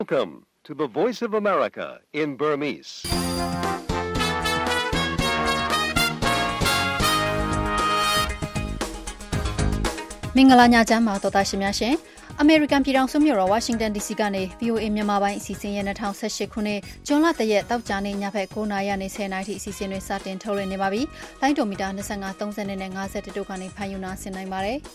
Welcome to the Voice of America in Burmese. ။မင်္ဂလာညချမ်းပါတော်သားရှင်များရှင်။ အမေရိကန်ပြည်ထောင်စုမြို့တော်ဝါရှင်တန် DC ကနေ VOA မြန်မာပိုင်းအစီအစဉ်ရဲ့2018ခုနှစ်ဇွန်လ3ရက်တောက်ကြနေ့ညဘက်9:00နာရီနဲ့10:00နာရီအစီအစဉ်တွေစတင်ထုတ်လွှင့်နေပါပြီ။လိုင်းဒိုမီတာ25 30နဲ့50တို့ကနေဖန်ယူနာဆင်နိုင်ပါတယ်။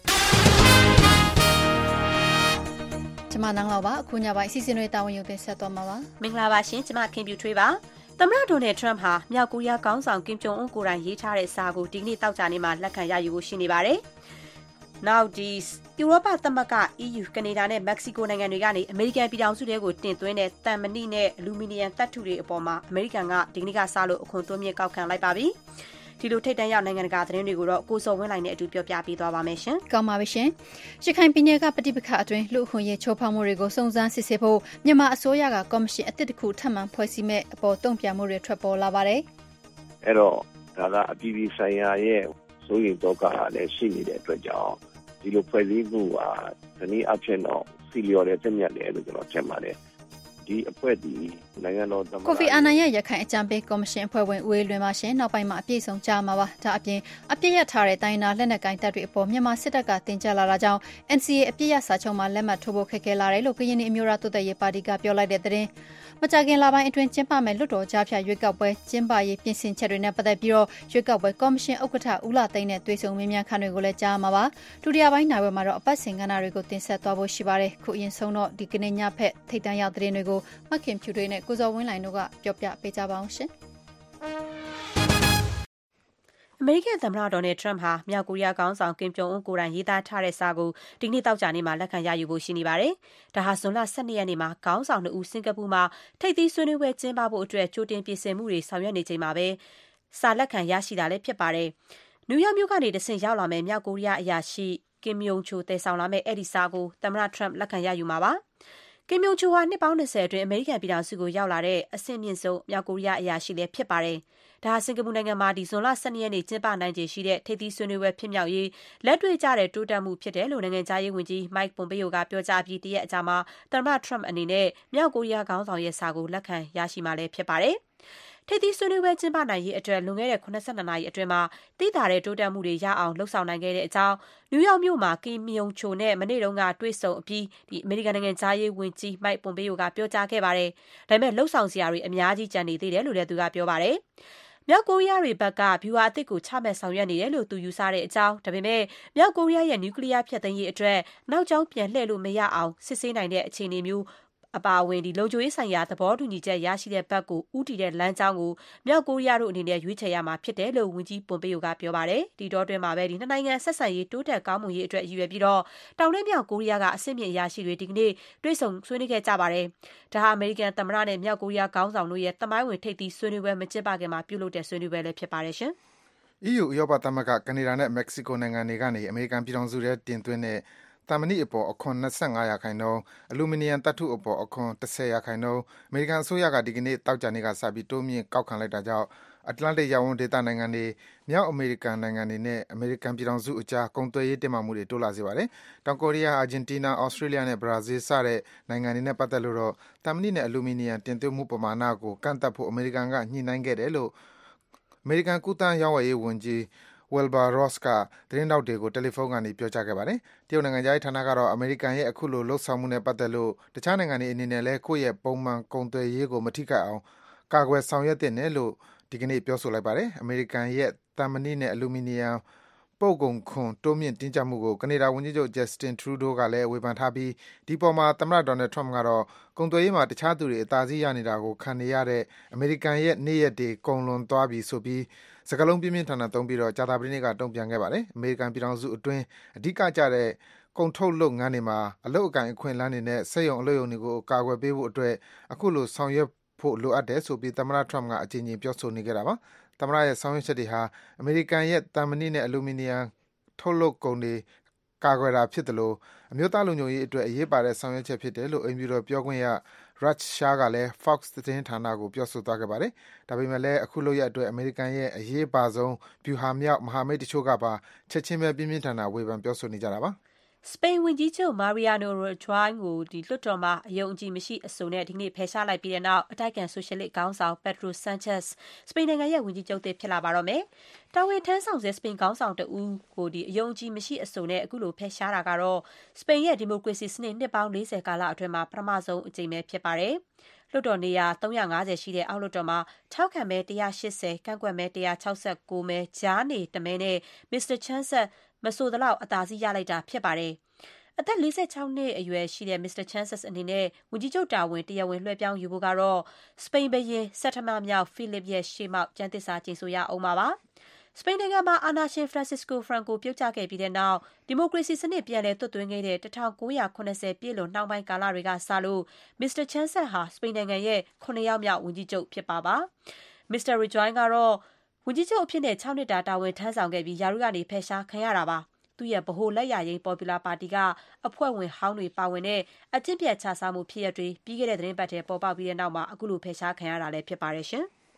ကျွန်မနန်းလောက်ပါအခုညပိုင်းအစီအစဉ်တွေတာဝန်ယူတင်ဆက်သွားမှာပါ။မင်္ဂလာပါရှင်ကျွန်မခင်ပြူထွေးပါ။သမ္မတဒေါ်နယ်ထရမ့်ဟာမြောက်ကိုရီးယားခေါင်းဆောင်ကင်ဂျုံအွန်းကိုယ်တိုင်ရေးထားတဲ့စာကိုဒီကနေ့တောက်ကြနေ့မှာလက်ခံရယူဖို့ရှိနေပါတယ်။နောက်ဒီဥရောပသမဂ္ဂ EU ကနေဒါနဲ့မက္ကဆီကိုနိုင်ငံတွေကနေအမေရိကန်ပြည်ထောင်စုတွေကိုတင်သွင်းတဲ့တန်မဏိနဲ့အလူမီနီယံသတ္တုတွေအပေါ်မှာအမေရိကန်ကဒီကနေ့ကစလို့အခွန်တိုးမြင့်ကောက်ခံလိုက်ပါပြီ။ဒီလိုထိပ်တန်းရောက်နိုင်ငံတကာသတင်းတွေကိုတော့ကိုစောဝင်းလိုင်းနဲ့အတူပြောပြပေးသွားပါမယ်ရှင်။ကောင်းပါပြီရှင်။ရခိုင်ပြည်နယ်ကပဋိပက္ခအတွင်းလူအခွင့်အရေးချိုးဖောက်မှုတွေကိုစုံစမ်းစစ်ဆေးဖို့မြန်မာအစိုးရကကော်မရှင်အသစ်တစ်ခုထပ်မံဖွဲ့စည်းမဲ့အပေါ်တုံ့ပြန်မှုတွေထွက်ပေါ်လာပါတယ်။အဲ့တော့ဒါကအပြည်ပြည်ဆိုင်ရာရဲ့စိုးရိမ်တော့ကလည်းရှိနေတဲ့အတွက်ကြောင့်ဒီလိုဖွဲ့စည်းမှုဟာဒီနေ့အဖြစ်တော့စီလျော်တဲ့ပြည့်ညတ်တယ်လို့ကျွန်တော်ထင်ပါတယ်။ဒီအဖွဲ့ဒီနိုင်ငံတော်သမ္မတကိုဖီအာနန်ရဲ့ရခိုင်အကြံပေးကော်မရှင်အဖွဲ့ဝင်ဦးအေးလွင်ပါရှင်နောက်ပိုင်းမှာအပြည့်စုံကြားမှာပါဒါအပြင်အပြည့်ရထားတဲ့တိုင်းနာလက်နက်ကိုင်တပ်တွေအပေါ်မြန်မာစစ်တပ်ကတင်ကြလာတာကြောင့် NCA အပြည့်ရစာချုပ်မှာလက်မှတ်ထိုးဖို့ခက်ခဲလာတယ်လို့ကရင်အမျိုးသားတိုးတက်ရေးပါတီကပြောလိုက်တဲ့သတင်းမကြခင်လပိုင်းအတွင်းကျင်းပမဲ့လွတ်တော်ကြားဖြတ်ရွေးကောက်ပွဲကျင်းပရေးပြင်ဆင်ချက်တွေနဲ့ပတ်သက်ပြီးတော့ရွေးကောက်ပွဲကော်မရှင်ဥက္ကဋ္ဌဦးလာသိန်းနဲ့တွေ့ဆုံမေးမြန်းခန်းတွေကိုလည်းကြားမှာပါဒုတိယပိုင်းနိုင်ဝဲမှာတော့အပတ်စဉ်ကဏ္ဍတွေကိုတင်ဆက်သွားဖို့ရှိပါတယ်ခုအရင်ဆုံးတော့ဒီကနေ့ညဖက်ထိပ်တန်းရောက်သတင်းတွေကိုမခင်ဖြူတွေနဲ့ကိုစောဝင်းလိုင်တို့ကပြောပြပေးကြပါအောင်ရှင်အမေရိကန်သမ္မတဒေါ်နယ်ထရမ့်ဟာမြောက်ကိုရီးယားခေါင်းဆောင်ကင်ဂျုံအွန်းကိုယ်တိုင်ရေးသားထားတဲ့စာကိုဒီနေ့တောက်ကြနေ့မှာလက်ခံရယူဖို့ရှိနေပါတယ်။ဒါဟာဇွန်လ12ရက်နေ့မှာခေါင်းဆောင်2ဦးစင်ကာပူမှာထိပ်သီးဆွေးနွေးပွဲကျင်းပဖို့အတွက်ကြိုတင်ပြင်ဆင်မှုတွေဆောင်ရွက်နေချိန်မှာပဲစာလက်ခံရရှိတာလည်းဖြစ်ပါတယ်။နယူးယောက်မြို့ကနေတဆင့်ရောက်လာမဲ့မြောက်ကိုရီးယားအရာရှိကင်မြုံချိုတည်ဆောင်လာမဲ့အဲ့ဒီစာကိုသမ္မတထရမ့်လက်ခံရယူမှာပါ။ကင်မြုံချိုဟာနှစ်ပေါင်း20အတွင်းအမေရိကန်ပြည်ထောင်စုကိုရောက်လာတဲ့အဆင့်မြင့်ဆုံးမြောက်ကိုရီးယားအရာရှိလည်းဖြစ်ပါတယ်။ဒါဟာစင်ကာပူနိုင်ငံမှာဒီဇွန်လ12ရက်နေ့ကျင်းပနိုင်ခြေရှိတဲ့ထိပ်သီးဆွေးနွေးပွဲဖြစ်မြောက်ရေးလက်တွေ့ကျတဲ့တိုးတက်မှုဖြစ်တယ်လို့နိုင်ငံခြားရေးဝန်ကြီး Mike Pompeo ကပြောကြားပြီးတရက်အကြာမှာသမ္မတ Trump အနေနဲ့မြောက်ကိုရီးယားခေါင်းဆောင်ရဲ့စာကိုလက်ခံရရှိမှာလည်းဖြစ်ပါတယ်။ထိပ်သီးဆွေးနွေးပွဲကျင်းပနိုင်ရေးအတွက်လွန်ခဲ့တဲ့82နာရီအတွင်းမှာသိသာတဲ့တိုးတက်မှုတွေရအောင်လှုပ်ဆောင်နိုင်ခဲ့တဲ့အကြောင်းနယူးယောက်မြို့မှာကင်မြုံချိုနဲ့မနေ့တုန်းကတွေ့ဆုံအပြီးအမေရိကန်နိုင်ငံခြားရေးဝန်ကြီး Mike Pompeo ကပြောကြားခဲ့ပါတယ်။ဒါပေမဲ့လှုပ်ဆောင်စရာတွေအများကြီးကျန်နေသေးတယ်လို့လည်းသူကပြောပါတယ်။မြောက်ကိုရီးယားတွေဘက်ကဗျူဟာအသစ်ကိုချမှတ်ဆောင်ရွက်နေတယ်လို့သူယူဆတဲ့အကြောင်းဒါပေမဲ့မြောက်ကိုရီးယားရဲ့နျူကလ িয়ার ဖျက်သိမ်းရေးအတွက်နောက်ကျောင်းပြန်လှည့်လို့မရအောင်စစ်ဆေးနိုင်တဲ့အခြေအနေမျိုးအပါအဝင်လုံခြုံရေးဆိုင်ရာသဘောတူညီချက်ရရှိတဲ့ဘက်ကိုဥတီတဲ့လမ်းကြောင်းကိုမြောက်ကိုရီးယားတို့အနေနဲ့ရွေးချယ်ရမှာဖြစ်တယ်လို့ဝန်ကြီးပွန်ပေယိုကပြောပါတယ်။ဒီတော့တွင်မှာပဲနှစ်နိုင်ငံဆက်ဆံရေးတိုးတက်ကောင်းမွန်ရေးအတွက်ရည်ရွယ်ပြီးတော့တောင်နဲ့မြောက်ကိုရီးယားကအဆင့်မြင့်အရာရှိတွေဒီကနေ့တွေ့ဆုံဆွေးနွေးခဲ့ကြပါတယ်။ဒါဟာအမေရိကန်သမ္မတနဲ့မြောက်ကိုရီးယားခေါင်းဆောင်တို့ရဲ့သမိုင်းဝင်ထိပ်သီးဆွေးနွေးပွဲမကျင်းပခင်မှာပြုလုပ်တဲ့ဆွေးနွေးပွဲလည်းဖြစ်ပါတယ်ရှင်။ EU ဥရောပသမဂ္ဂကနေဒါနဲ့မက္ကဆီကိုနိုင်ငံတွေကနေအမေရိကန်ပြည်ထောင်စုထဲတင်သွင်းတဲ့တန်မဏိအပေါ်အခွန်25%အလူမီနီယံသတ္တုအပေါ်အခွန်10%အမေရိကန်အစိုးရကဒီကနေ့တောက်ကြနေ့ကစပြီးတိုးမြင့်ကောက်ခံလိုက်တာကြောင့်အတ္တလန္တိတ်ရပ်ဝန်းဒေသနိုင်ငံတွေမြောက်အမေရိကန်နိုင်ငံတွေနဲ့အမေရိကန်ပြည်ထောင်စုအကြားကုန်သွယ်ရေးတင်းမာမှုတွေတိုးလာစေပါတယ်။တောင်ကိုရီးယား၊အာဂျင်တီးနား၊ဩစတြေးလျနဲ့ဘရာဇီးစတဲ့နိုင်ငံတွေနဲ့ပတ်သက်လို့တော့တန်မဏိနဲ့အလူမီနီယံတင်သွင်းမှုပမာဏကိုကန့်သတ်ဖို့အမေရိကန်ကညှိနှိုင်းခဲ့တယ်လို့အမေရိကန်ကူးသန်းရောင်းဝယ်ရေးဝန်ကြီးWilbur Ross ကသတင်းထောက်တွေကိုတယ်လီဖုန်းကနေပြောကြားခဲ့ပါတယ်။တရုတ်နိုင်ငံခြားရေးဌာနကတော့အမေရိကန်ရဲ့အခုလိုလှုပ်ဆောင်မှုနဲ့ပတ်သက်လို့တခြားနိုင်ငံတွေအနေနဲ့လည်းကိုယ့်ရဲ့ပုံမှန်ကုန်သွယ်ရေးကိုမထိခိုက်အောင်ကာကွယ်ဆောင်ရွက်သင့်တယ်လို့ဒီကနေ့ပြောဆိုလိုက်ပါတယ်။အမေရိကန်ရဲ့တန်မဏိနဲ့အလူမီနီယံပို့ကုန်ခွန်တိုးမြင့်တင်းကျပ်မှုကိုကနေဒါဝန်ကြီးချုပ် Justin Trudeau ကလည်းဝေဖန်ထားပြီးဒီပေါ်မှာသမ္မတ Donald Trump ကတော့ကုန်သွယ်ရေးမှာတခြားသူတွေအသာစီးရနေတာကိုခံနေရတဲ့အမေရိကန်ရဲ့နေ့ရက်တွေကုန်လွန်သွားပြီဆိုပြီးစကားလုံးပြင်းပြင်းထန်ထန်သုံးပြီးတော့ကြာသပတေးနေ့ကတုံ့ပြန်ခဲ့ပါတယ်။အမေရိကန်ပြည်ထောင်စုအတွင်းအဓိကကျတဲ့ကုန်ထုတ်လုပ်ငန်းတွေမှာအလုပ်အကိုင်အခွင့်အလမ်းတွေနဲ့စက်ရုံအလုပ်ရုံတွေကိုကာကွယ်ပေးဖို့အတွက်အခုလိုဆောင်ရွက်ဖို့လိုအပ်တယ်ဆိုပြီးသမ္မတ Trump ကအကြိမ်ကြိမ်ပြောဆိုနေခဲ့တာပါ။သမ္မတရဲ့ဆောင်ရွက်ချက်တွေဟာအမေရိကန်ရဲ့တန်မဏိနဲ့အလူမီနီယံထုတ်လုပ်ကုန်တွေကာကွယ်တာဖြစ်တယ်လို့အမျိုးသားလုံခြုံရေးအတွက်အရေးပါတဲ့ဆောင်ရွက်ချက်ဖြစ်တယ်လို့အိမ်ဖြူတော်ပြောခွင့်ရ Raj Shah ကလည်း Fox သတင်းဌာနကိုပြောဆိုသွားခဲ့ပါတယ်။ဒါပေမဲ့လည်းအခုလုပ်ရပ်အတွက်အမေရိကန်ရဲ့အရေးပါဆုံးဗျူဟာမြောက်မဟာမိတ်တချို့ကပါချက်ချင်းပဲပြင်းပြင်းထန်ထန်ဝေဖန်ပြောဆိုနေကြတာပါ။စပိန်ဝန်ကြီးချုပ် Mariano Rajoy ကိုလွှတ်တော်မှာအယုံအကြည်မရှိအဆိုနဲ့ဒီကနေ့ဖယ်ရှားလိုက်ပြီးတဲ့နောက်အတိုက်အခံဆိုရှယ်လစ်ခေါင်းဆောင် Pedro Sanchez စပိန်နိုင်ငံရဲ့ဝန်ကြီးချုပ်သစ်ဖြစ်လာပါတော့မယ်။တာဝန်ထမ်းဆောင်ဆဲစပိန်ခေါင်းဆောင်တဦးကိုအယုံအကြည်မရှိအဆိုနဲ့အခုလိုဖယ်ရှားတာကတော့စပိန်ရဲ့ဒီမိုကရေစီစနစ်နှစ်ပေါင်း40ကာလအတွင်းမှာပထမဆုံးအကြိမ်ပဲဖြစ်ပါတယ်။လွှတ်တော်နေရာ350ရှိတဲ့အောက်လွှတ်တော်မှာထောက်ခံမဲ180ကန့်ကွက်မဲ169မဲကြားနေတမဲနဲ့ Mr. Sanchez မဆိုသလောက်အသာစီးရလိုက်တာဖြစ်ပါတယ်။အသက်46နှစ်အရွယ်ရှိတဲ့ Mr. Sanchez အနေနဲ့ဝန်ကြီးချုပ်တာဝန်တရားဝင်လွှဲပြောင်းယူဖို့ကတော့စပိန်ဘုရင်ဆဌမမြောက်ဖိလစ်ရဲ့ရှေ့မှောက်ကျမ်းသစ္စာကျိန်ဆိုရအောင်ပါ။စပိန်နိုင်ငံမှာအာဏာရှင် Francisco Franco ပြုတ်ကျခဲ့ပြီးတဲ့နောက်ဒီမိုကရေစီစနစ်ပြန်လည်သွတ်သွင်းခဲ့တဲ့1980ပြည့်လွန်နှောင်းပိုင်းကာလတွေကစလို့ Mr. Sanchez ဟာစပိန်နိုင်ငံရဲ့9ယောက်မြောက်ဝန်ကြီးချုပ်ဖြစ်ပါ။ Mr. Rajoy ကတော့ဝန်ကြီးချုပ်အဖြစ်နဲ့6နှစ်တာဝန်ထမ်းဆောင်ခဲ့ပြီးရာထူးကနေဖယ်ရှားခံရတာပါ။သူ့ရဲ့ဗဟိုလက်ယာယိမ်း Popular Party ကအဖွဲ့ဝင်ဟောင်းတွေပါဝင်တဲ့အကျင့်ပျက်ခြစားမှုဖြစ်ရပ်တွေပြီးခဲ့တဲ့သတင်းပတ်ထဲပေါ်ပေါက်ပြီးတဲ့နောက်မှာအခုလိုဖယ်ရှားခံရတာလည်းဖြစ်ပါတယ်ရှင်။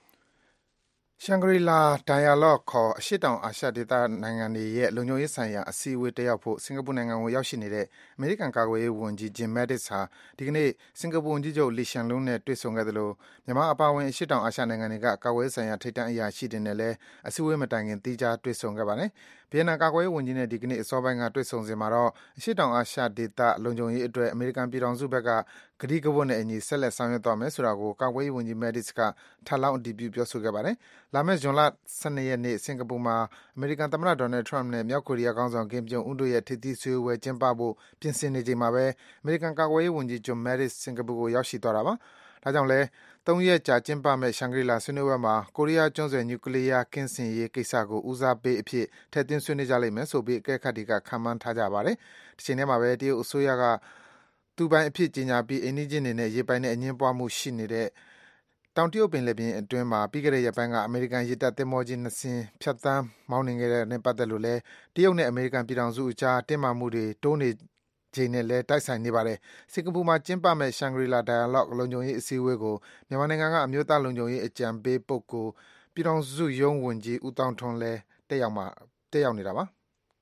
Shangri-La Dialogue ခေါ်အရှေ့တောင်အာရှဒေသနိုင်ငံတွေရဲ့လုံခြုံရေးဆိုင်ရာအစည်းအဝေးတက်ရောက်ဖို့စင်ကာပူနိုင်ငံကိုရောက်ရှိနေတဲ့အမေရိကန်ကာကွယ်ရေးဝန်ကြီး Jim Mattis ဟာဒီကနေ့စင်ကာပူဝန်ကြီးချုပ် Lee Hsien Loong နဲ့တွေ့ဆုံခဲ့သလိုမြန်မာအပါအဝင်အရှေ့တောင်အာရှနိုင်ငံတွေကကာကွယ်ရေးဆိုင်ရာထိပ်တန်းအရာရှိတွေနဲ့လည်းအစည်းအဝေးမတိုင်ခင်သီးခြားတွေ့ဆုံခဲ့ပါတယ်။ဗီယက်နမ်ကာကွယ်ရေးဝန်ကြီးနဲ့ဒီကနေ့အစောပိုင်းကတွေ့ဆုံစဉ်မှာတော့အရှေ့တောင်အာရှဒေသလုံခြုံရေးအတွက်အမေရိကန်ပြည်ထောင်စုဘက်ကကတိကဝတ်နဲ့အညီဆက်လက်ဆောင်ရွက်သွားမယ်ဆိုတာကိုကာကွယ်ရေးဝန်ကြီး Mattis ကထပ်လောင်းအတည်ပြုပြောဆိုခဲ့ပါတယ်။လာမယ့်ဇွန်လ12ရက်နေ့စင်ကာပူမှာအမေရိကန်သမ္မတ Donald Trump နဲ့မြောက်ကိုရီးယားခေါင်းဆောင် Kim Jong Un တို့ရဲ့ထိပ်သီးစည်းဝေးပွဲကျင်းပဖို့ပြင်ဆင်နေချိန်မှာပဲအမေရိကန်ကာကွယ်ရေးဝန်ကြီး Jim Mattis စင်ကာပူကိုရောက်ရှိသွားတာပါ။ဒါကြောင့်လည်း3ရက်ကြာကျင်းပမယ့် Shangri-La ဆွေးနွေးပွဲမှာကိုရီးယားကျွန်းဆွယ်နျူကလီးယားကင်းစင်ရေးကိစ္စကိုဦးစားပေးအဖြစ်ထည့်သွင်းဆွေးနွေးကြလိမ့်မယ်ဆိုပြီးအကဲခတ်တွေကခန့်မှန်းထားကြပါတယ်။တချိန်တည်းမှာပဲတရုတ်အစိုးရကသူပိုင်အဖြစ်ကြေညာပြီးအိမ်နီးချင်းတွေနဲ့ရေပိုင်နဲ့အငြင်းပွားမှုရှိနေတဲ့တောင်တရုတ်ပင်လယ်ပြင်အတွင်းမှာပြီးခဲ့တဲ့ရက်ပိုင်းကအမေရိကန်ရေတပ်သင်္ဘောကြီး2စင်းဖြတ်သန်းမောင်းနှင်ခဲ့တဲ့နဲ့ပတ်သက်လို့လည်းတရုတ်နဲ့အမေရိကန်ပြည်ထောင်စုအကြားတင်းမာမှုတွေတိုးနေချိန်နဲ့လည်းတိုက်ဆိုင်နေပါတယ်။စင်ကာပူမှာကျင်းပမယ့် Shangri-La Dialogue လုံခြုံရေးအစည်းအဝေးကိုမြန်မာနိုင်ငံကအမျိုးသားလုံခြုံရေးအကြံပေးပုဂ္ဂိုလ်ပြည်ထောင်စုရုံးဝန်ကြီးဦးသောင်းထွန်းလည်းတက်ရောက်နေတာပါ။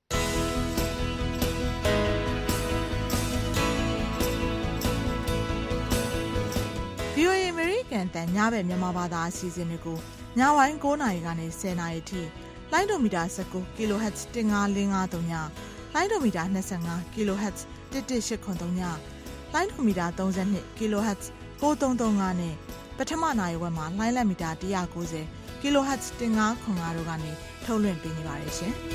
VOA အမေရိကန်တန်ညဘက်မြန်မာဘာသာအစီအစဉ်တွေကိုညပိုင်း9နာရီကနေ10နာရီထိလိုင်းဒိုမီတာ19 kHz 15553ညလိုင်းဒိုမီတာ25 kHz 11883ညလိုင်းဒိုမီတာ32 kHz 9335နဲ့ပထမနာရီဝက်မှာလိုင်းလက်မီတာ190 kHz 1505တို့ကနေထုတ်လွှင့်ပေးနေပါတယ်ရှင်။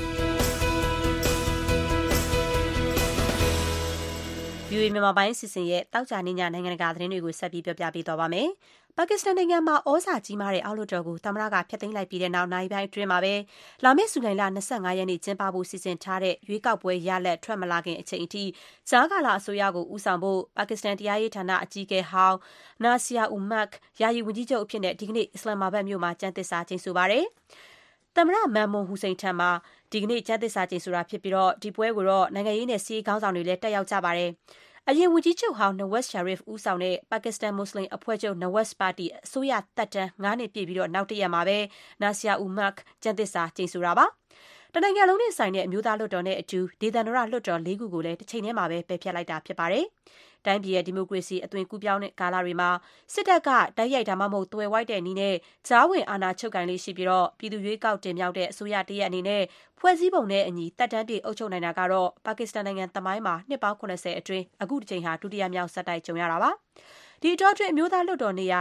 VOA မြန်မာပိုင်းစီစဉ်ရဲ့တောက်ကြနေညနိုင်ငံတကာသတင်းတွေကိုဆက်ပြီးပြောပြပေးသွားပါမယ်။ပါကစ္စတန်နိုင်ငံမှာဩဇာကြီးမားတဲ့အောက်လွှတ်တော်ကိုသမ္မတကဖျက်သိမ်းလိုက်ပြီးတဲ့နောက်နိုင်ပိုင်းအတွင်းမှာပဲလာမယ့်ဇူလိုင်လ25ရက်နေ့ကျင်းပဖို့စီစဉ်ထားတဲ့ရွေးကောက်ပွဲရလဒ်ထွက်မလာခင်အချိန်အထိဂျာကာလာအစိုးရကိုဦးဆောင်ဖို့ပါကစ္စတန်တရားရေးဌာနအကြီးအကဲဟောင်းနာဆီယာအူမတ်ယာယီဝန်ကြီးချုပ်အဖြစ်နဲ့ဒီကနေ့အစ္စလာမ်မာဘတ်မြို့မှာကျမ်းသစ္စာကျိန်ဆိုပါတယ်။သမ္မတမန်မွန်ဟူစိန်ထံမှာဒီကနေ့ကျမ်းသစ္စာကျိန်ဆိုတာဖြစ်ပြီးဒီပွဲကိုတော့နိုင်ငံရေးနဲ့စီးခေါင်းဆောင်တွေလည်းတက်ရောက်ကြပါတယ်။အရင်ဝန်ကြီးချုပ်ဟောင်း Nawaz Sharif ဦးဆောင်တဲ့ပါကစ္စတန်မွတ်စလင်အဖွဲ့ချုပ် Nawaz Party အစိုးရသက်တမ်း9နှစ်ပြည့်ပြီးနောက်တစ်ရက်မှာပဲနာဆီယာအူမတ်ကျမ်းသစ္စာကျိန်ဆိုတာပါ။တနိုင်ငံလုံးနဲ့ဆိုင်တဲ့အမျိုးသားလွှတ်တော်နဲ့အတူဒေသန္တရလွှတ်တော်၄ခုကိုလည်းတစ်ချိန်တည်းမှာပဲပယ်ဖျက်လိုက်တာဖြစ်ပါတယ်။တိုင်းပြည်ရဲ့ဒီမိုကရေစီအသွင်ကူးပြောင်းတဲ့ကာလတွေမှာစစ်တပ်ကတိုက်ရိုက်ဒါမှမဟုတ်သွယ်ဝိုက်တဲ့နည်းနဲ့ကြားဝင်အာဏာချုပ်ကိုင်လေးရှိပြီးပြည်သူရွေးကောက်တင်မြှောက်တဲ့အစိုးရတရက်အနေနဲ့ဖွဲ့စည်းပုံနဲ့အညီတပ်တန်းပြည့်အုပ်ချုပ်နိုင်တာကတော့ပါကစ္စတန်နိုင်ငံသမိုင်းမှာနှစ်ပေါင်း80အတွင်းအခုတစ်ချိန်ဟာဒုတိယမြောက်ဆက်တိုက်ကြုံရတာပါ။ဒီအတောအတွင်းအမျိုးသားလွှတ်တော်နေရာ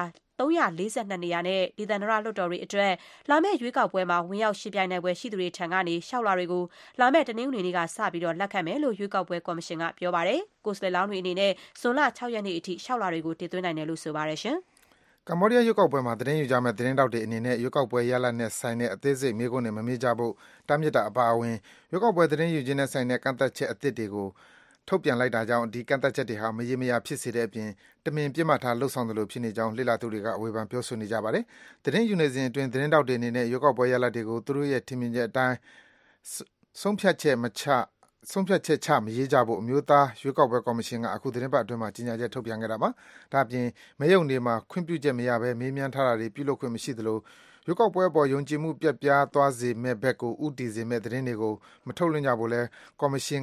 342နေရာနဲ့ဒေသန္တရလွှတ်တော်တွေအတွက်လာမယ့်ရွေးကောက်ပွဲမှာဝင်ရောက်ရှင်းပြိုင်နိုင်ပွဲရှိသူတွေထံကနေလျှောက်လာတွေကိုလာမယ့်တနင်္ဂနွေနေ့ကစပြီးလက်ခံမယ်လို့ရွေးကောက်ပွဲကော်မရှင်ကပြောပါတယ်။ကိုယ်စားလှယ်လောင်းတွေအနေနဲ့ဇွန်လ6ရက်နေ့အထိလျှောက်လာတွေကိုတင်သွင်းနိုင်တယ်လို့ဆိုပါတယ်ရှင်။ကမ္ဘောဒီးယားရွေးကောက်ပွဲမှာသတင်းယူကြမဲ့သတင်းတောက်တွေအနေနဲ့ရွေးကောက်ပွဲရလဒ်နဲ့ဆိုင်တဲ့အသေးစိတ်မေးခွန်းတွေမမေးကြဖို့တားမြစ်တာအပါအဝင်ရွေးကောက်ပွဲသတင်းယူခြင်းနဲ့ဆိုင်တဲ့ကန့်သက်ချက်အသစ်တွေကိုထုတ်ပြန်လိုက်တာကြောင့်ဒီကန့်သက်ချက်တွေဟာမရေမရာဖြစ်စေတဲ့အပြင်တမင်ပြစ်မှတ်ထားလှုပ်ဆောင်တယ်လို့ဖြစ်နေကြောင်းလေ့လာသူတွေကဝေဖန်ပြောဆိုနေကြပါတယ်။သတင်းယူနေစဉ်အတွင်းသတင်းတောက်တွေအနေနဲ့ရွေးကောက်ပွဲရလဒ်တွေကိုသူတို့ရဲ့ထင်မြင်ချက်အတိုင်းဆုံးဖြတ်ချက်ချမရေးကြဖို့အမျိုးသားရွေးကောက်ပွဲကော်မရှင်ကအခုသတင်းပတ်အတွင်းမှာကြေညာချက်ထုတ်ပြန်ခဲ့တာပါ။ဒါ့အပြင်မဲရုံတွေမှာခွင့်ပြုချက်မရဘဲမေးမြန်းထားတာတွေပြုလုပ်ခွင့်မရှိသလိုရွေးကောက်ပွဲအပေါ်ယုံကြည်မှုပျက်ပြားသွားစေမဲ့ဘက်ကိုဥတီစေမဲ့သတင်းတွေကိုမထုတ်လွှင့်ကြဖို့လဲကော်မရှင်က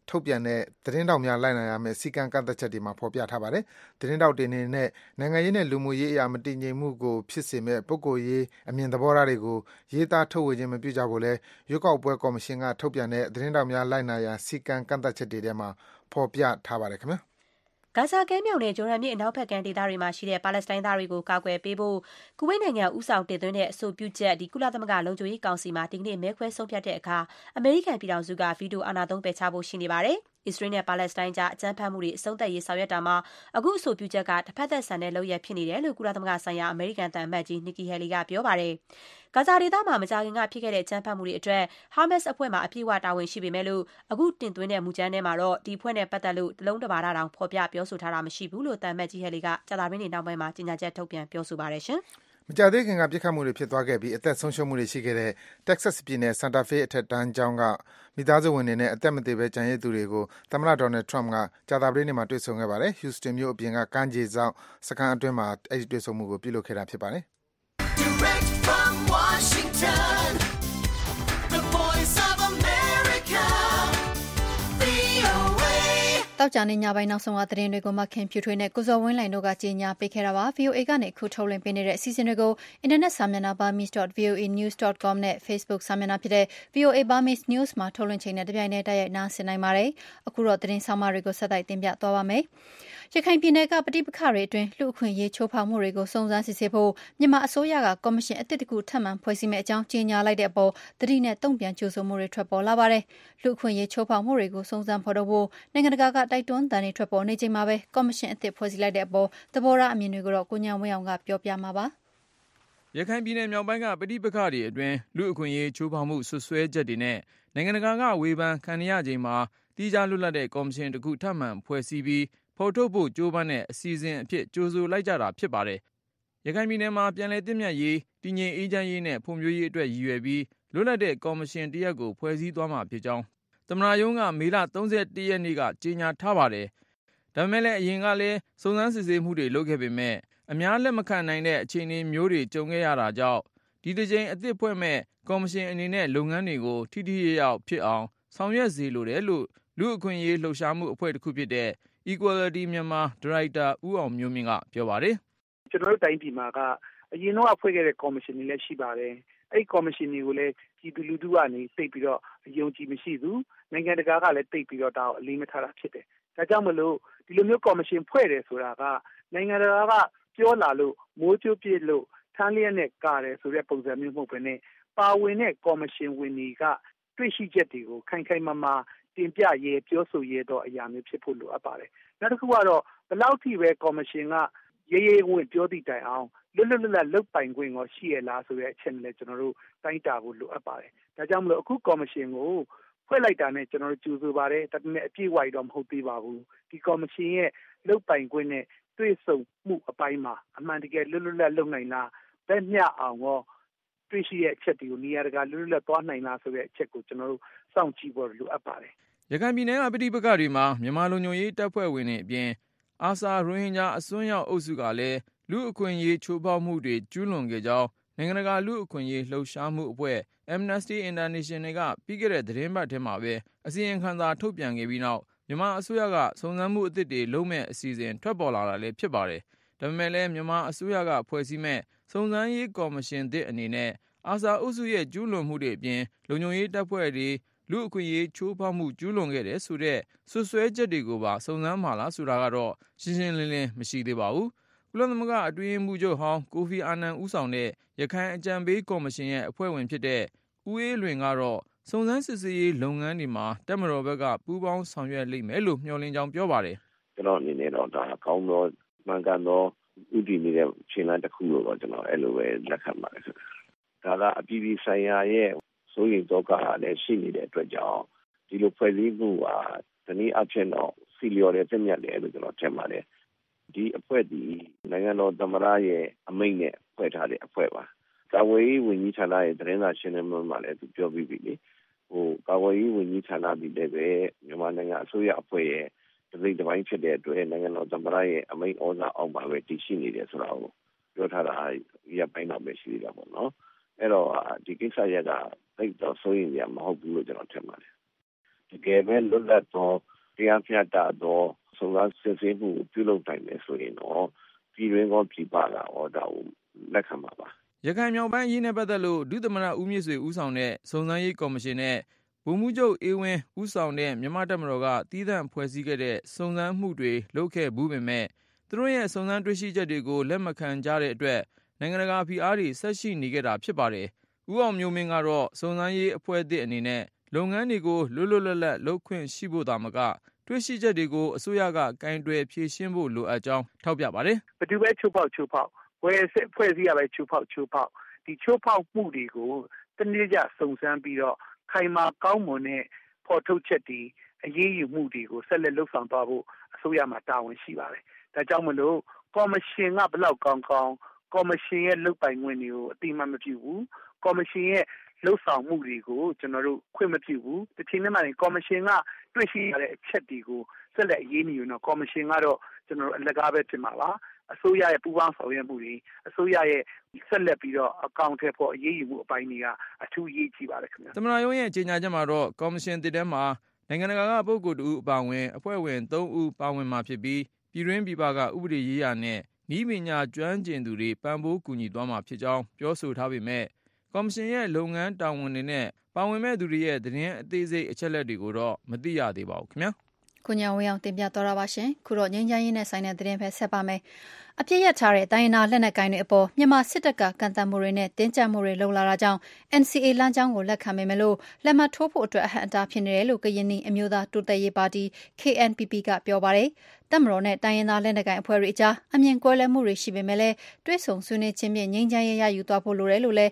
ထုတ်ပြန်တဲ့သတင်းထောက်များလိုက်နာရမယ့်စည်းကမ်းကန့်သတ်ချက်တွေမှာဖော်ပြထားပါတယ်။သတင်းထောက်တွေအနေနဲ့နိုင်ငံရေးနဲ့လူမှုရေးအရာမတည်ငြိမ်မှုကိုဖြစ်စေမယ့်ပုဂ္ဂိုလ်ရေးအမြင်သဘောထားတွေကိုရေးသားထုတ်ဝေခြင်းမပြုကြဖို့လည်းရွေးကောက်ပွဲကော်မရှင်ကထုတ်ပြန်တဲ့သတင်းထောက်များလိုက်နာရန်စည်းကမ်းကန့်သတ်ချက်တွေထဲမှာဖော်ပြထားပါတယ်ခင်ဗျာ။ဂါဇာကမ်းမြောင်နဲ့ဂျော်ဒန်မြစ်အနောက်ဘက်ကမ်းဒေသတွေမှာရှိတဲ့ပါလက်စတိုင်းသားတွေကိုကာကွယ်ပေးဖို့ကူဝိတ်နိုင်ငံဦးဆောင်တင်သွင်းတဲ့အဆိုပြုချက်ကုလသမဂ္ဂလုံခြုံရေးကောင်စီမှာဒီကနေ့မဲခွဲဆုံးဖြတ်တဲ့အခါအမေရိကန်ပြည်ထောင်စုကဗီတိုအာဏာသုံးပယ်ချဖို့ရှိနေပါတယ်။အစ္စရေးနဲ့ပါလက်စတိုင်းကြားအကြမ်းဖက်မှုတွေအဆုံးသတ်ရေးဆောင်ရွက်တာမှာအခုအဆိုပြုချက်ကတစ်ဖက်သက်ဆန်တဲ့လုပ်ရပ်ဖြစ်နေတယ်လို့ကုလသမဂ္ဂဆိုင်ရာအမေရိကန်သံအမတ်ကြီးနီကီဟယ်လီကပြောပါတယ်။ဂါဇာဒေသမှာမကြာခင်ကဖြစ်ခဲ့တဲ့အကြမ်းဖက်မှုတွေအတွက်ဟာမတ်စ်အဖွဲ့မှာအပြည့်အဝတာဝန်ရှိပေမဲ့လို့အခုတင်သွင်းတဲ့မူကြမ်းထဲမှာတော့ဒီအဖွဲ့နဲ့ပတ်သက်လို့တလုံးတပါဒတောင်ဖော်ပြပြောဆိုထားတာမရှိဘူးလို့သံအမတ်ကြီးဟယ်လီကကြာသပတေးနေ့နောက်ပိုင်းမှာကြေညာချက်ထုတ်ပြန်ပြောဆိုပါတယ်ရှင်။မကြာသေးခင်ကပြစ်ခတ်မှုတွေဖြစ်သွားခဲ့ပြီးအသက်ဆုံးရှုံးမှုတွေရှိခဲ့တဲ့ Texas ပြည်နယ် Santa Fe အထက်တန်းကျောင်းကမိသားစုဝင်တွေနဲ့အသက်မသေဘဲကျန်ရစ်သူတွေကိုသမ္မတ Donald Trump ကကြာသပတေးနေ့မှာတွေ့ဆုံခဲ့ပါတယ်။ Houston မြို့အပြင်ကကမ်းခြေစောင့်စခန်းအတွင်းမှာအဲဒီတွေ့ဆုံမှုကိုပြုလုပ်ခဲ့တာဖြစ်ပါတယ်။ Direct from Washington, the voice of America, VOA တောက်ကြနေညပိုင်းနောက်ဆုံးကသတင်းတွေကိုမှခင်ဖြူထွေးနဲ့ကိုဇော်ဝင်းလှိုင်တို့ကကြီးညာပေးခဲ့တာပါ VOA ကနေအခုထုတ်လွှင့်ပေးနေတဲ့အစီအစဉ်တွေကိုအင်တာနက်စာမျက်နှာ burmese.voanews.com နဲ့ Facebook စာမျက်နှာဖြစ်တဲ့ VOA Burmese News မှာထုတ်လွှင့်ချိန်နဲ့တပြိုင်တည်းတိုက်ရိုက်နားဆင်နိုင်ပါတယ်အခုတော့သတင်းဆောင်မတွေကိုဆက်တိုက်တင်ပြသွားပါမယ်ရခိုင်ပြည်နယ်ကပဋိပက္ခတွေအတွင်းလူ့အခွင့်အရေးချိုးဖောက်မှုတွေကိုစုံစမ်းစစ်ဆေးဖို့မြန်မာအစိုးရကကော်မရှင်အသစ်တစ်ခုထပ်မံဖွဲ့စည်းမယ့်အကြောင်းကြေညာလိုက်တဲ့အပေါ်သတိနဲ့တုံ့ပြန်ကြိုဆိုမှုတွေထွက်ပေါ်လာပါတယ်လူ့အခွင့်အရေးချိုးဖောက်မှုတွေကိုစုံစမ်းဖော်ထုတ်ဖို့နိုင်ငံတကာကတိုက်တွန်းသံတွေထွက်ပေါ်နေချိန်မှာပဲကော်မရှင်အသစ်ဖွဲ့စည်းလိုက်တဲ့အပေါ်သဘောထားအမြင်တွေကိုတော့ကိုဉာဏ်ဝင်းအောင်ကပြောပြမှာပါရခိုင်ပြည်နယ်မြောက်ပိုင်းကပဋိပက္ခတွေအတွင်းလူ့အခွင့်အရေးချိုးဖောက်မှုဆွဆွဲချက်တွေနဲ့နိုင်ငံတကာကဝေဖန်ခံရချိန်မှာတိကျလွတ်လပ်တဲ့ကော်မရှင်တစ်ခုထပ်မံဖွဲ့စည်းပြီးဖော်ထုတ်ဖို့ကြိုးပမ်းတဲ့အစီအစဉ်အဖြစ်ကြိုဆိုလိုက်ကြတာဖြစ်ပါတယ်။ရခိုင်ပြည်နယ်မှာပြန်လည်သင့်မြတ်ရေးတည်ငြိမ်အေးချမ်းရေးနဲ့ဖွံ့ဖြိုးရေးအတွက်ရည်ရွယ်ပြီးလွတ်လပ်တဲ့ကော်မရှင်တစ်ရပ်ကိုဖွဲ့စည်းသွားမှာဖြစ်ကြောင်းသမ္မတရုံးကမေလ31ရက်နေ့ကကြေညာထားပါတယ်။ဒါပေမဲ့လည်းအရင်ကလည်းစုံစမ်းစစ်ဆေးမှုတွေလုပ်ခဲ့ပေမဲ့အများလက်မခံနိုင်တဲ့အခြေအနေမျိုးတွေကြုံခဲ့ရတာကြောင့်ဒီတစ်ကြိမ်အသစ်ဖွဲ့မဲ့ကော်မရှင်အနေနဲ့လုပ်ငန်းတွေကိုထိထိရောက်ဖြစ်အောင်ဆောင်ရွက်စေလိုတယ်လို့လူ့အခွင့်အရေးလှုပ်ရှားမှုအဖွဲ့တစ်ခုဖြစ်တဲ့ Equality Myanmar ဒါရိုက်တာဦးအောင်မျိုးမြင့်ကပြောပါတယ်။ကျွန်တော်တို့တိုင်းပြည်မှာကအရင်တော့ဖွဲ့ခဲ့တဲ့ကော်မရှင်တွေလည်းရှိပါတယ်။အဲ့ဒီကော်မရှင်တွေကိုလည်းပြည်သူလူထုကနေသိပြီးတော့အယုံကြည်မရှိဘူး။နိုင်ငံတကာကလည်းသိပြီးတော့ဒါကိုအလေးမထားတာဖြစ်တယ်။ဒါကြောင့်မလို့ဒီလိုမျိုးကော်မရှင်ဖွဲ့တယ်ဆိုတာကနိုင်ငံတကာကပြောလာလို့မိုးကြိုးပြစ်လို့ထမ်းလျက်နဲ့ကာတယ်ဆိုတဲ့ပုံစံမျိုးမဟုတ်ဘဲနဲ့ပါဝင်တဲ့ကော်မရှင်ဝင်တွေကတွေ့ရှိချက်တွေကိုခိုင်ခိုင်မာမာတင်ပြရဲပြောဆိုရဲတော့အရာမျိုးဖြစ်ဖို့လိုအပ်ပါတယ်။နောက်တစ်ခုကတော့ဘယ်လောက်ထိပဲကော်မရှင်ကရေးဝင်ပြောသည့်တိုင်အောင်လွတ်လပ်လုပ်ပိုင်ခွင့်ကိုရှိရလားဆိုတဲ့အချက်နဲ့လည်းကျွန်တော်တို့တိုင်းတာဖို့လိုအပ်ပါတယ်။ဒါကြောင့်မလို့အခုကော်မရှင်ကိုဖွဲ့လိုက်တာနဲ့ကျွန်တော်တို့ကြိုဆိုပါတယ်။ဒါပေမဲ့အပြည့်အဝတော့မဟုတ်သေးပါဘူး။ဒီကော်မရှင်ရဲ့လုပ်ပိုင်ခွင့်နဲ့တွေ့ဆုံမှုအပိုင်းမှာအမှန်တကယ်လွတ်လပ်လုပ်နိုင်လားဗက်မျှအောင်ရောတွေ့ရှိတဲ့အချက်တွေကိုနေရာတကာလွတ်လပ်သွားနိုင်လားဆိုတဲ့အချက်ကိုကျွန်တော်တို့စောင့်ကြည့်ဖို့လိုအပ်ပါတယ်။ရခိုင်ပြည်နယ်ကပဋိပက္ခတွေမှာမြန်မာလူမျိုးရေးတပ်ဖွဲ့ဝင်တွေအပြင်အာဆာရိုဟင်ဂျာအစွန်းရောက်အုပ်စုကလည်းလူ့အခွင့်အရေးချိုးဖောက်မှုတွေကျူးလွန်ခဲ့ကြောင်းနိုင်ငံတကာလူ့အခွင့်အရေးလှုပ်ရှားမှုအဖွဲ့ Amnesty International ကပြီးခဲ့တဲ့သတင်းပတ်ထဲမှာပဲအစီရင်ခံစာထုတ်ပြန်ခဲ့ပြီးနောက်မြန်မာအစိုးရကစုံစမ်းမှုအသစ်တွေလုပ်မဲ့အစီအစဉ်ထွက်ပေါ်လာတာလည်းဖြစ်ပါတယ်။ဒါပေမဲ့လည်းမြန်မာအစိုးရကဖွဲ့စည်းမဲ့စုံစမ်းရေးကော်မရှင်သစ်အနေနဲ့အာဆာအုပ်စုရဲ့ကျူးလွန်မှုတွေအပြင်လုံခြုံရေးတပ်ဖွဲ့တွေလူ့အခွင့်အရေးချိုးဖောက်မှုကျူးလွန်ခဲ့တယ်ဆိုတဲ့ဆွဆွဲချက်တွေကိုပါစုံစမ်းမှာလားဆိုတာကတော့ရှင်းရှင်းလင်းလင်းမရှိသေးပါဘူး။ကုလသမဂ္ဂအတွင်းရေးမှူးချုပ်ဟောင်းကိုဖီအာနန်ဦးဆောင်တဲ့ရခိုင်အကြံပေးကော်မရှင်ရဲ့အဖွဲ့ဝင်ဖြစ်တဲ့ဦးအေးလွင်ကတော့စုံစမ်းစစ်ဆေးရေးလုပ်ငန်းတွေမှာတပ်မတော်ဘက်ကပူးပေါင်းဆောင်ရွက်လိမ့်မယ်လို့မျှော်လင့်ကြောင်းပြောပါတယ်။ကျွန်တော်အနေနဲ့တော့ဒါကောင်းသောမှန်ကန်သောဥတည်နေတဲ့ခြေလှမ်းတစ်ခုလို့တော့ကျွန်တော်အဲ့လိုပဲလက်ခံပါတယ်ခင်ဗျ။ဒါကအပြည်ပြည်ဆိုင်ရာရဲ့စိုးရိမ်သောကလည်းရှိနေတဲ့အတွက်ကြောင့်ဒီလိုဖွဲ့စည်းမှုဟာဒီနေ့အဖြစ်တော့စီလျော်တဲ့ပြည့်ညတ်တယ်လို့ကျွန်တော်ထင်ပါတယ်။ဒီအဖွဲ့ဒီနိုင်ငံတော်သမ္မတရဲ့အမိန့်နဲ့ဖွဲ့ထားတဲ့အဖွဲ့ပါ။ကာကွယ်ရေးဝန်ကြီးဌာနရဲ့သတင်းစာရှင်းလင်းပွဲမှာလည်းသူပြောပြီးပြီလေ။ကာကွယ်ရေးဝန်ကြီးဌာနပြီးလည်းပဲမြန်မာနိုင်ငံအစိုးရအဖွဲ့ရဲ့တစိမ့်တစ်ပိုင်းဖြစ်တဲ့အတွက်နိုင်ငံတော်သမ္မတရဲ့အမိန့်ဩဇာအောက်မှာပဲတည်ရှိနေတယ်ဆိုတာကိုပြောထားတာရပ်ပိုင်းတော့ပဲရှိသေးတာပေါ့နော်။အဲ့တော့ဒီကိစ္စရပ်ကသိတော့စိုးရင်ရမဟုတ်ဘူးလို့ကျွန်တော်ထင်ပါတယ်။တကယ်ပဲလွတ်လပ်သောတရားမျှတသောစုံစမ်းစစ်ဆေးမှုပြုလုပ်နိုင်မယ်ဆိုရင်တော့ပြည်တွင်းကောပြည်ပကဒါကိုလက်ခံပါပါရခိုင်မြောက်ပိုင်းအရေးနဲ့ပတ်သက်လို့ဒုသမ္မတဦးမြင့်ဆွေဦးဆောင်တဲ့စုံစမ်းရေးကော်မရှင်နဲ့ဗိုလ်မှူးချုပ်အေးဝင်းဦးဆောင်တဲ့မြန်မာတပ်မတော်ကတည်တံ့ဖွဲ့စည်းခဲ့တဲ့စုံစမ်းမှုတွေလုပ်ခဲ့ဘူးပေမဲ့သူတို့ရဲ့စုံစမ်းတွေ့ရှိချက်တွေကိုလက်မခံကြတဲ့အတွက်နိုင်ငံတကာဖိအားတွေဆက်ရှိနေခဲ့တာဖြစ်ပါတယ်။ဦးအောင်မျိုးမင်းကတော့စုံစမ်းရေးအဖွဲ့အသစ်အနေနဲ့လုပ်ငန်းတွေကိုလွတ်လွတ်လပ်လပ်လုပ်ခွင့်ရှိဖို့သာမကတွေ့ရှိချက်တွေကိုအစိုးရကကင်တွယ်ဖြေရှင်းဖို့လိုအပ်ကြောင်းထောက်ပြပါတယ်။ဘယ်သူပဲချိုးဖောက်ဝယ်စစ်ဖွဲ့စည်းရပဲချိုးဖောက်ဒီချိုးဖောက်မှုတွေကိုတနည်းကြစုံစမ်းပြီးတော့ခိုင်မာကောင်းမွန်တဲ့ဖော်ထုတ်ချက်တွေအရေးယူမှုတွေကိုဆက်လက်လှုပ်ဆောင်သွားဖို့အစိုးရမှာတာဝန်ရှိပါတယ်။ဒါကြောင့်မလို့ကော်မရှင်ကဘလောက်ကောင်းကော်မရှင်ရဲ့လုပ်ပိုင်ခွင့်တွေကိုအတိအမှတ်မပြုဘူး။ကော်မရှင်ရဲ့လှုပ်ဆောင်မှုတွေကိုကျွန်တော်တို့ခွင့်မပြုဘူး။ဒီချိန်မှာကော်မရှင်ကတွေ့ရှိရတဲ့အချက်တွေကိုဆက်လက်အရေးယူတော့ကော်မရှင်ကတော့ကျွန်တော်တို့အလကားပဲဖြစ်မှာပါ။အစိုးရရဲ့ပူးပေါင်းဆောင်ရွက်မှုတွေအစိုးရရဲ့ဆက်လက်ပြီးတော့အကောင့်ထဲပေါ်အရေးယူမှုအပိုင်းတွေကအထူးအရေးကြီးပါတယ်ခင်ဗျာသမ္မတရုံးရဲ့ကြေညာချက်မှာတော့ကော်မရှင်တစ်ထဲမှာနိုင်ငံတကာကပုဂ္ဂိုလ်တဦးအပါအဝင်အဖွဲ့ဝင်3ဦးပါဝင်မှာဖြစ်ပြီးပြည်တွင်းပြည်ပကဥပဒေရေးရာနဲ့နည်းပညာကျွမ်းကျင်သူတွေပံ့ပိုးကူညီသွားမှာဖြစ်ကြောင်းပြောဆိုထားပေမဲ့ကော်မရှင်ရဲ့လုပ်ငန်းတာဝန်တွေနဲ့ပါဝင်မဲ့သူတွေရဲ့သတင်းအသေးစိတ်အချက်လက်တွေကိုတော့မသိရသေးပါဘူးခင်ဗျာကိုညာဝင်းအောင်တင်ပြသွားတာပါရှင်ခုတော့ငင်းချမ်းရေးနဲ့ဆိုင်တဲ့သတင်းပဲဆက်ပါမယ်အပြည့်ရထားတဲ့တိုင်းရင်းသားလက်နက်ကိုင်တွေအပေါ်မြန်မာစစ်တပ်ကကန့်သတ်မှုတွေနဲ့တင်းကျပ်မှုတွေလုပ်လာတာကြောင့် NCA လမ်းကြောင်းကိုလက်ခံပေမဲ့လို့လက်မှတ်ထိုးဖို့အတွက်အဟန့်အတားဖြစ်နေတယ်လို့ကရင်နီအမျိုးသားတိုးတက်ရေးပါတီ KNPP ကပြောပါတယ်တပ်မတော်နဲ့တိုင်းရင်းသားလက်နက်ကိုင်အဖွဲ့တွေအကြားအမြင်ကွဲလွဲမှုတွေရှိပေမဲ့လည်းတွဲဆုံဆွေးနွေးခြင်းဖြင့်ငြိမ်းချမ်းရေးရယူသွားဖို့လိုတယ်လို့လည်း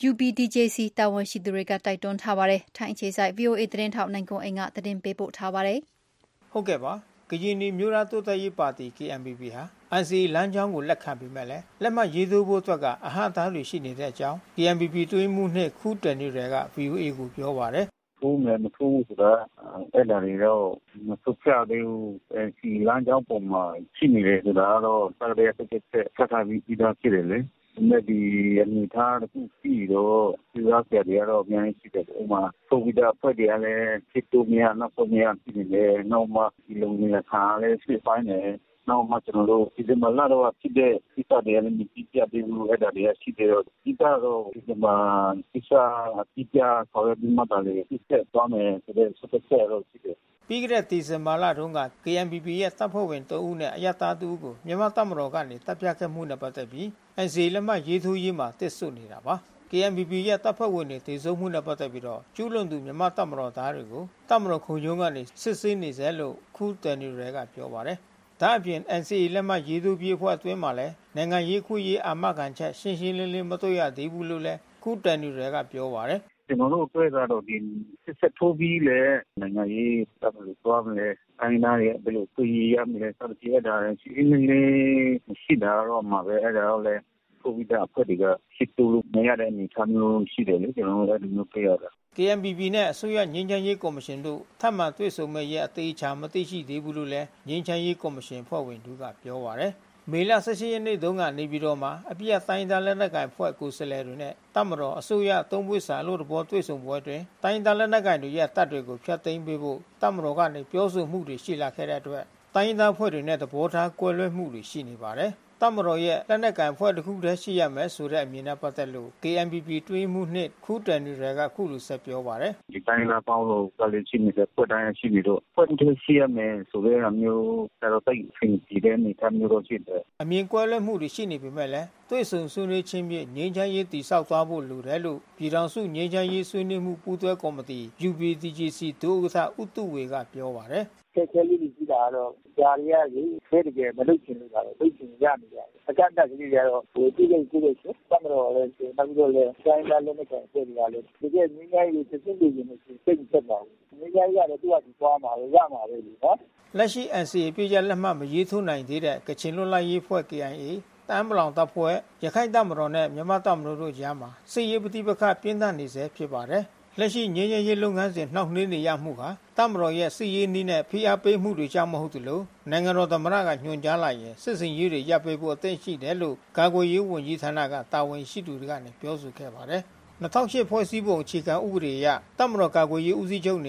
UPDJC တာဝန်ရှိသူတွေကတိုက်တွန်းထားပါတယ်ထိုင်းအခြေစိုက် VOA သတင်းထောက်နိုင်ကွန်အိမ်ကသတင်းပေးပို့ထားပါတယ်ဟုတ်ကဲ့ပါကရင်နီမျိုးသားတိုးတက်ရေးပါတီ KNPP ဟာ NCA လမ်းကြောင်းကိုလက်ခံပြီးမဲ့လက်မှတ်ရေးထိုးဖို့အတွက်ကအဟန့်အတားတွေရှိနေတဲ့အကြောင်း KNPP တွင်းမှုနဲ့ခူးတယ်နေတွေက VOA ကိုပြောပါတယ်ထိုးမယ်မထိုးဆိုတာအဲ့ဒါတွေတော့မထုတ်ပြသေးဘူး NCA လမ်းကြောင်းပုံမှာရှိနေတယ်ဆိုတာတော့စတဲ့တစ်ချက်ခါပြီးသားဖြစ်တယ်လေဒီအနေထားတစ်ခုပြီးတော့ဒီရစရာတွေကတော့အများကြီးရှိတယ်ဥပမာပုံပြဖွဲ့တယ်လည်းဖြစ်တူများနောက်ပုံများဖြစ်နေတယ်နောက်မှဒီလုံနေတာခါလည်းဖြစ်ပိုင်းတယ်နောက်မှကျွန်တော်တို့ဒီမှာလာတော့ဖြစ်တဲ့ဒီတာတွေလည်းမြည်ပြပြီးလို့အဲ့ဒါတွေရှိတယ်ဒီကတော့ဒီမှာဒီစားပြပြခေါ်ရပြီးမှတာလေဖြစ်တဲ့သွားမယ်ဆိုတဲ့စက်ဆက်တော့ရှိတယ်ပြီးခဲ့တဲ့ဒီဇင်ဘာလတုန်းက KNPP ရဲ့တပ်ဖွဲ့ဝင်3ဦးနဲ့အရတား2ဦးကိုမြန်မာတပ်မတော်ကနေတပ်ဖြတ်ခဲ့မှုနဲ့ပတ်သက်ပြီး NCA လက်မှတ်ရေးထိုးရေးမှာတစ်ဆွနေတာပါ KNPP ရဲ့တပ်ဖွဲ့ဝင်တွေတည်ဆုံမှုနဲ့ပတ်သက်ပြီးတော့ကျူးလွန်သူမြန်မာတပ်မတော်သားတွေကိုတပ်မတော်ခုံရုံးကနေစစ်ဆေးနေစေလို့ခူးတယ်နေတွေကပြောပါတယ်ဒါအပြင် NCA လက်မှတ်ရေးထိုးပြီးအဖွဲ့အတွင်းမှာလည်းနိုင်ငံရေးခွင့်ရေးအာမခံချက်ရှင်းရှင်းလင်းလင်းမတွေ့ရသေးဘူးလို့လည်းခူးတယ်နေတွေကပြောပါတယ်ကျွန်တော်တို့တွေ့တာတော့ဒီစစ်ထိုးပြီးလေနိုင်ငံရေးတပ်လို့ပြောမလဲအင်းသားရဲ့ဘယ်လိုခွင့်ရရမလဲစသဖြင့်ဒါရှိနေလေရှိတာတော့မှာပဲအဲ့ဒါတော့လေကိုဗစ်အဖွဲ့တွေကရှိတူလို့မရတဲ့အနေအထားမျိုးရှိတယ်လေကျွန်တော်တို့အဲ့ဒီမျိုးတွေ့ရတာ KNPP နဲ့အစိုးရငြိမ်းချမ်းရေးကော်မရှင်တို့ထပ်မံတွေ့ဆုံမဲ့ရဲ့အသေးချာမသိရှိသေးဘူးလို့လည်းငြိမ်းချမ်းရေးကော်မရှင်ဖွဲ့ဝင်တို့ကပြောပါတယ်မေလ18ရက်နေ့တုန်းကနေပြီးတော့မှအပြည့်အတိုင်းသားလက်နက်ကိုင်ဖွဲ့ကိုယ်စားလှယ်တွေနဲ့တပ်မတော်အစိုးရသုံးပွေစာလို့တဘောတွေ့ဆုံပွဲတွင်တိုင်းသားလက်နက်ကိုင်တွေရဲ့တပ်တွေကိုဖျက်သိမ်းပေးဖို့တပ်မတော်ကနေပြောဆိုမှုတွေရှိလာခဲ့တဲ့အတွက်တိုင်းသားဖွဲ့တွေနဲ့တဘောထားကွဲလွဲမှုတွေရှိနေပါတယ်တပ်မတော်ရဲ့လက်နက်ကိုင်ဖွဲ့တစ်ခုတည်းရှိရမယ်ဆိုတဲ့အမြင်နဲ့ပတ်သက်လို့ KNPP တွင်းမှုနှစ်ခူးတယ်နေတွေကခုလိုဆက်ပြောပါတယ်ဒီတိုင်းလာပေါင်းလို့ကလေးရှိနေတဲ့ဖွဲ့တိုင်းရှိနေတော့ဖွဲ့တစ်ခုရှိရမယ်ဆိုတဲ့အမျိုးတော်တိတ်ဖိစီတဲ့နေသားမျိုးတော့ရှိတယ်အမြင်ကွဲလွဲမှုတွေရှိနေပေမဲ့လည်းတွေ့ဆုံဆွေးနွေးခြင်းဖြင့်ငြိမ်းချမ်းရေးတည်ဆောက်သွားဖို့လိုတယ်လို့ပြည်ထောင်စုငြိမ်းချမ်းရေးဆွေးနွေးမှုပူးတွဲကော်မတီ UPDJC ဒုဥက္ကဋ္ဌဦးတုဝေကပြောပါတယ်ခဲလေးကြီးကြီးတာတော့ဂျာရီယာကြီးခဲတကယ်မလုပ်ချင်လို့တာတော့သိချင်ရနေတယ်အကန့်အသတ်ကြီးတွေကတော့ဒီကိစ္စကိုဆက်မတော်လဲနောက်ပြီးတော့လဲတိုင်းသားလက်နက်ကိုင်ပြည်တွေကလည်းဒီကငင်းငယ်ရေးစစ်စစ်တွေနေစိတ်ဆက်ပါဘူးငင်းငယ်ရတော့သူကဒီသွားမှာပဲရမှာပဲလေနော်လက်ရှိ NCA ပြည်ရလက်မှတ်မရေးထိုးနိုင်သေးတဲ့ကချင်လွတ်လပ်ရေးဖွဲ့ KIA တမ်းပလောင်တပ်ဖွဲ့ရခိုင်တပ်မတော်နဲ့မြန်မာတပ်မတော်တို့ကြားမှာစစ်ရေးပဋိပက္ခပြင်းထန်နေဆဲဖြစ်ပါတယ်လက်ရှိငြိမ်းချမ်းရေးလုပ်ငန်းစဉ်နှောင့်နှေးနေရမှုဟာတပ်မတော်ရဲ့စစ်ရေးနည်းနဲ့ဖိအားပေးမှုတွေကြောင့်မဟုတ်သလိုနိုင်ငံတော်သမ္မတကညွှန်ကြားလိုက်ရင်စစ်စင်ရေးတွေရပ်ပေးဖို့အသင့်ရှိတယ်လို့ကာကွယ်ရေးဝန်ကြီးဌာနကတာဝန်ရှိသူတွေကနေပြောဆိုခဲ့ပါတယ်2008ဖွဲ့စည်းပုံအခြေခံဥပဒေအရတပ်မတော်ကာကွယ်ရေးဦးစီးချုပ်အနေနဲ့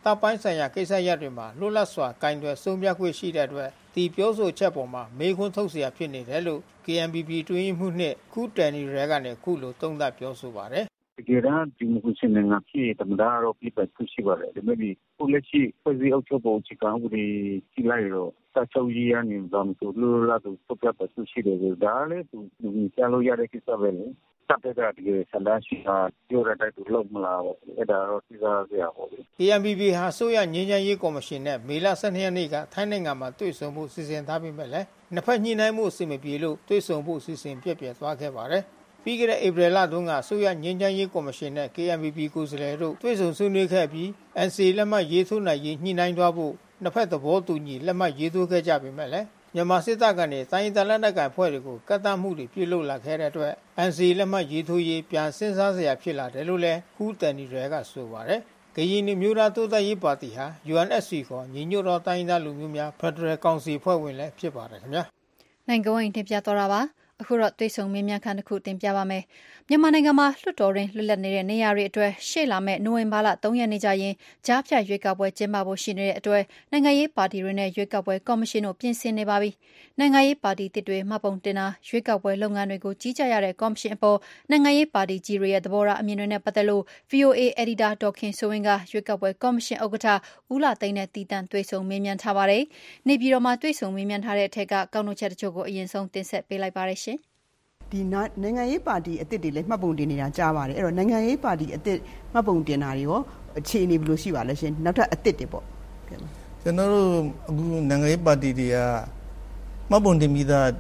တပ်ပိုင်းဆိုင်ရာကိစ္စရပ်တွေမှာလွတ်လပ်စွာကင်တွယ်ဆုံးဖြတ်ခွင့်ရှိတဲ့အတွက်ဒီပြောဆိုချက်ပေါ်မှာမေးခွန်းထုတ်เสียဖြစ်နေတယ်လို့ KNPP တွင်းမှုနှင့်ခုတန်နီရဲကနေခုလိုသုံးသပ်ပြောဆိုပါတယ်တကယ်တမ်းဒီမိုကရေစီနိုင်ငံဖြစ်တမဒါတော့ပြပတ်ခုရှိပါတယ်ဒါပေမဲ့ခုလက်ရှိဖွဲ့စည်းအုပ်ချုပ်ပုံအခြေခံဥပဒေကြီးလိုက်တော့တာချုပ်ကြီးရနေတော့သူလိုလာသူပြပတ်ခုရှိတယ်ဒါလည်းသူကြားလို့ရတဲ့ကိစ္စပဲလေတပ်တဲ့ကဒီဆန္ဒရှိတာပြောရတဲ့သူလုံးမလားပေါ့အဲ့ဒါတော့သိစားရပါဘူး KNPP ဟာဆိုရငြိမ်းချမ်းရေးကော်မရှင်နဲ့မေလ12ရက်နေ့ကထိုင်းနိုင်ငံမှာတွေ့ဆုံမှုစီစဉ်ထားပြီးမဲ့လည်းနှစ်ဖက်ညှိနှိုင်းမှုအဆင်မပြေလို့တွေ့ဆုံမှုစီစဉ်ပြည့်ပြည့်သွားခဲ့ပါတယ်ပြီးခဲ့တဲ့ဧပြီလတွင်းကဆိုရငြိမ်းချမ်းရေးကော်မရှင်နဲ့ KNPP ကိုယ်စားလှယ်တို့တွေ့ဆုံဆွေးနွေးခဲ့ပြီး NCA လက်မှတ်ရေးထိုးနိုင်ရေးညှိနှိုင်းသွားဖို့နှစ်ဖက်သဘောတူညီလက်မှတ်ရေးထိုးခဲ့ကြပေမဲ့လည်းမြန်မာစစ်တပ်ကနေတိုင်းဒေသလက်နက်ကိုင်ဖွဲ့တွေကိုကန့်သတ်မှုတွေပြုလုပ်လာခဲ့တဲ့အတွက် NCA လက်မှတ်ရေးထိုးရေးပြန်စဉ်းစားစရာဖြစ်လာတယ်လို့လည်းခုတန်နီတွေကဆိုပါတယ်ကရင်မျိုးသားတိုးတက်ရေးပါတီဟာ UNSC ခေါ်ညီညွတ်သောတိုင်းဒေသလူမျိုးများဖက်ဒရယ်ကောင်စီဖွဲ့ဝင်လည်းဖြစ်ပါတယ်ခင်ဗျာနိုင်ငံဝင်တင်ပြသွားတာပါအခုတော့တွေ့ဆုံမေးမြန်းခန်းတစ်ခုတင်ပြပါမယ်မြန်မာနိုင်ငံမှာလွှတ်တော်တွင်လွတ်လပ်နေတဲ့နေရာတွေအတွက်ရှေ့လာမယ့်နိုဝင်ဘာလ3ရက်နေ့ကျရင်ကြားဖြတ်ရွေးကောက်ပွဲကျင်းပဖို့ရှိနေတဲ့အတွက်နိုင်ငံရေးပါတီတွေနဲ့ရွေးကောက်ပွဲကော်မရှင်တို့ပြင်ဆင်နေပါပြီနိုင်ငံရေးပါတီတစ်တွေမှတ်ပုံတင်တာရွေးကောက်ပွဲလုပ်ငန်းတွေကိုကြီးကြပ်ရတဲ့ကော်မရှင်အပေါ်နိုင်ငံရေးပါတီကြီးတွေရဲ့သဘောထားအမြင်တွေနဲ့ပတ်သက်လို့ VOA Editor ဒေါ်ခင်စိုးဝင်းကရွေးကောက်ပွဲကော်မရှင်ဥက္ကဋ္ဌဦးလာသိန်းနဲ့တီတန့်တွေ့ဆုံမေးမြန်းထားပါတယ်နေပြည်တော်မှာတွေ့ဆုံမေးမြန်းထားတဲ့အထက်ကကောက်နှုတ်ချက်တချို့ကိုအရင်ဆုံးတင်ဆက်ပေးလိုက်ပါရရှင်ဒီနိုင်ငံရေးပါတီအသစ်တွေလည်းမှတ်ပုံတင်နေတာကြားပါတယ်အဲ့တော့နိုင်ငံရေးပါတီအသစ်မှတ်ပုံတင်တာတွေရောအခြေအနေဘယ်လိုရှိပါလဲရှင်နောက်ထပ်အသစ်တွေပေါ့ကျွန်တော်တို့အခုနိုင်ငံရေးပါတီတွေကမှတ်ပုံတင်ပြီးသား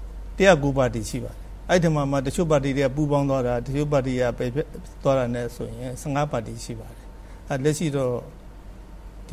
109ပါတီရှိပါတယ်အဲ့ဒီမှာတချို့ပါတီတွေကပူးပေါင်းသွားတာတချို့ပါတီကပဲသွားတာနဲ့ဆိုရင်15ပါတီရှိပါတယ်အဲ့လက်ရှိတော့ဒီ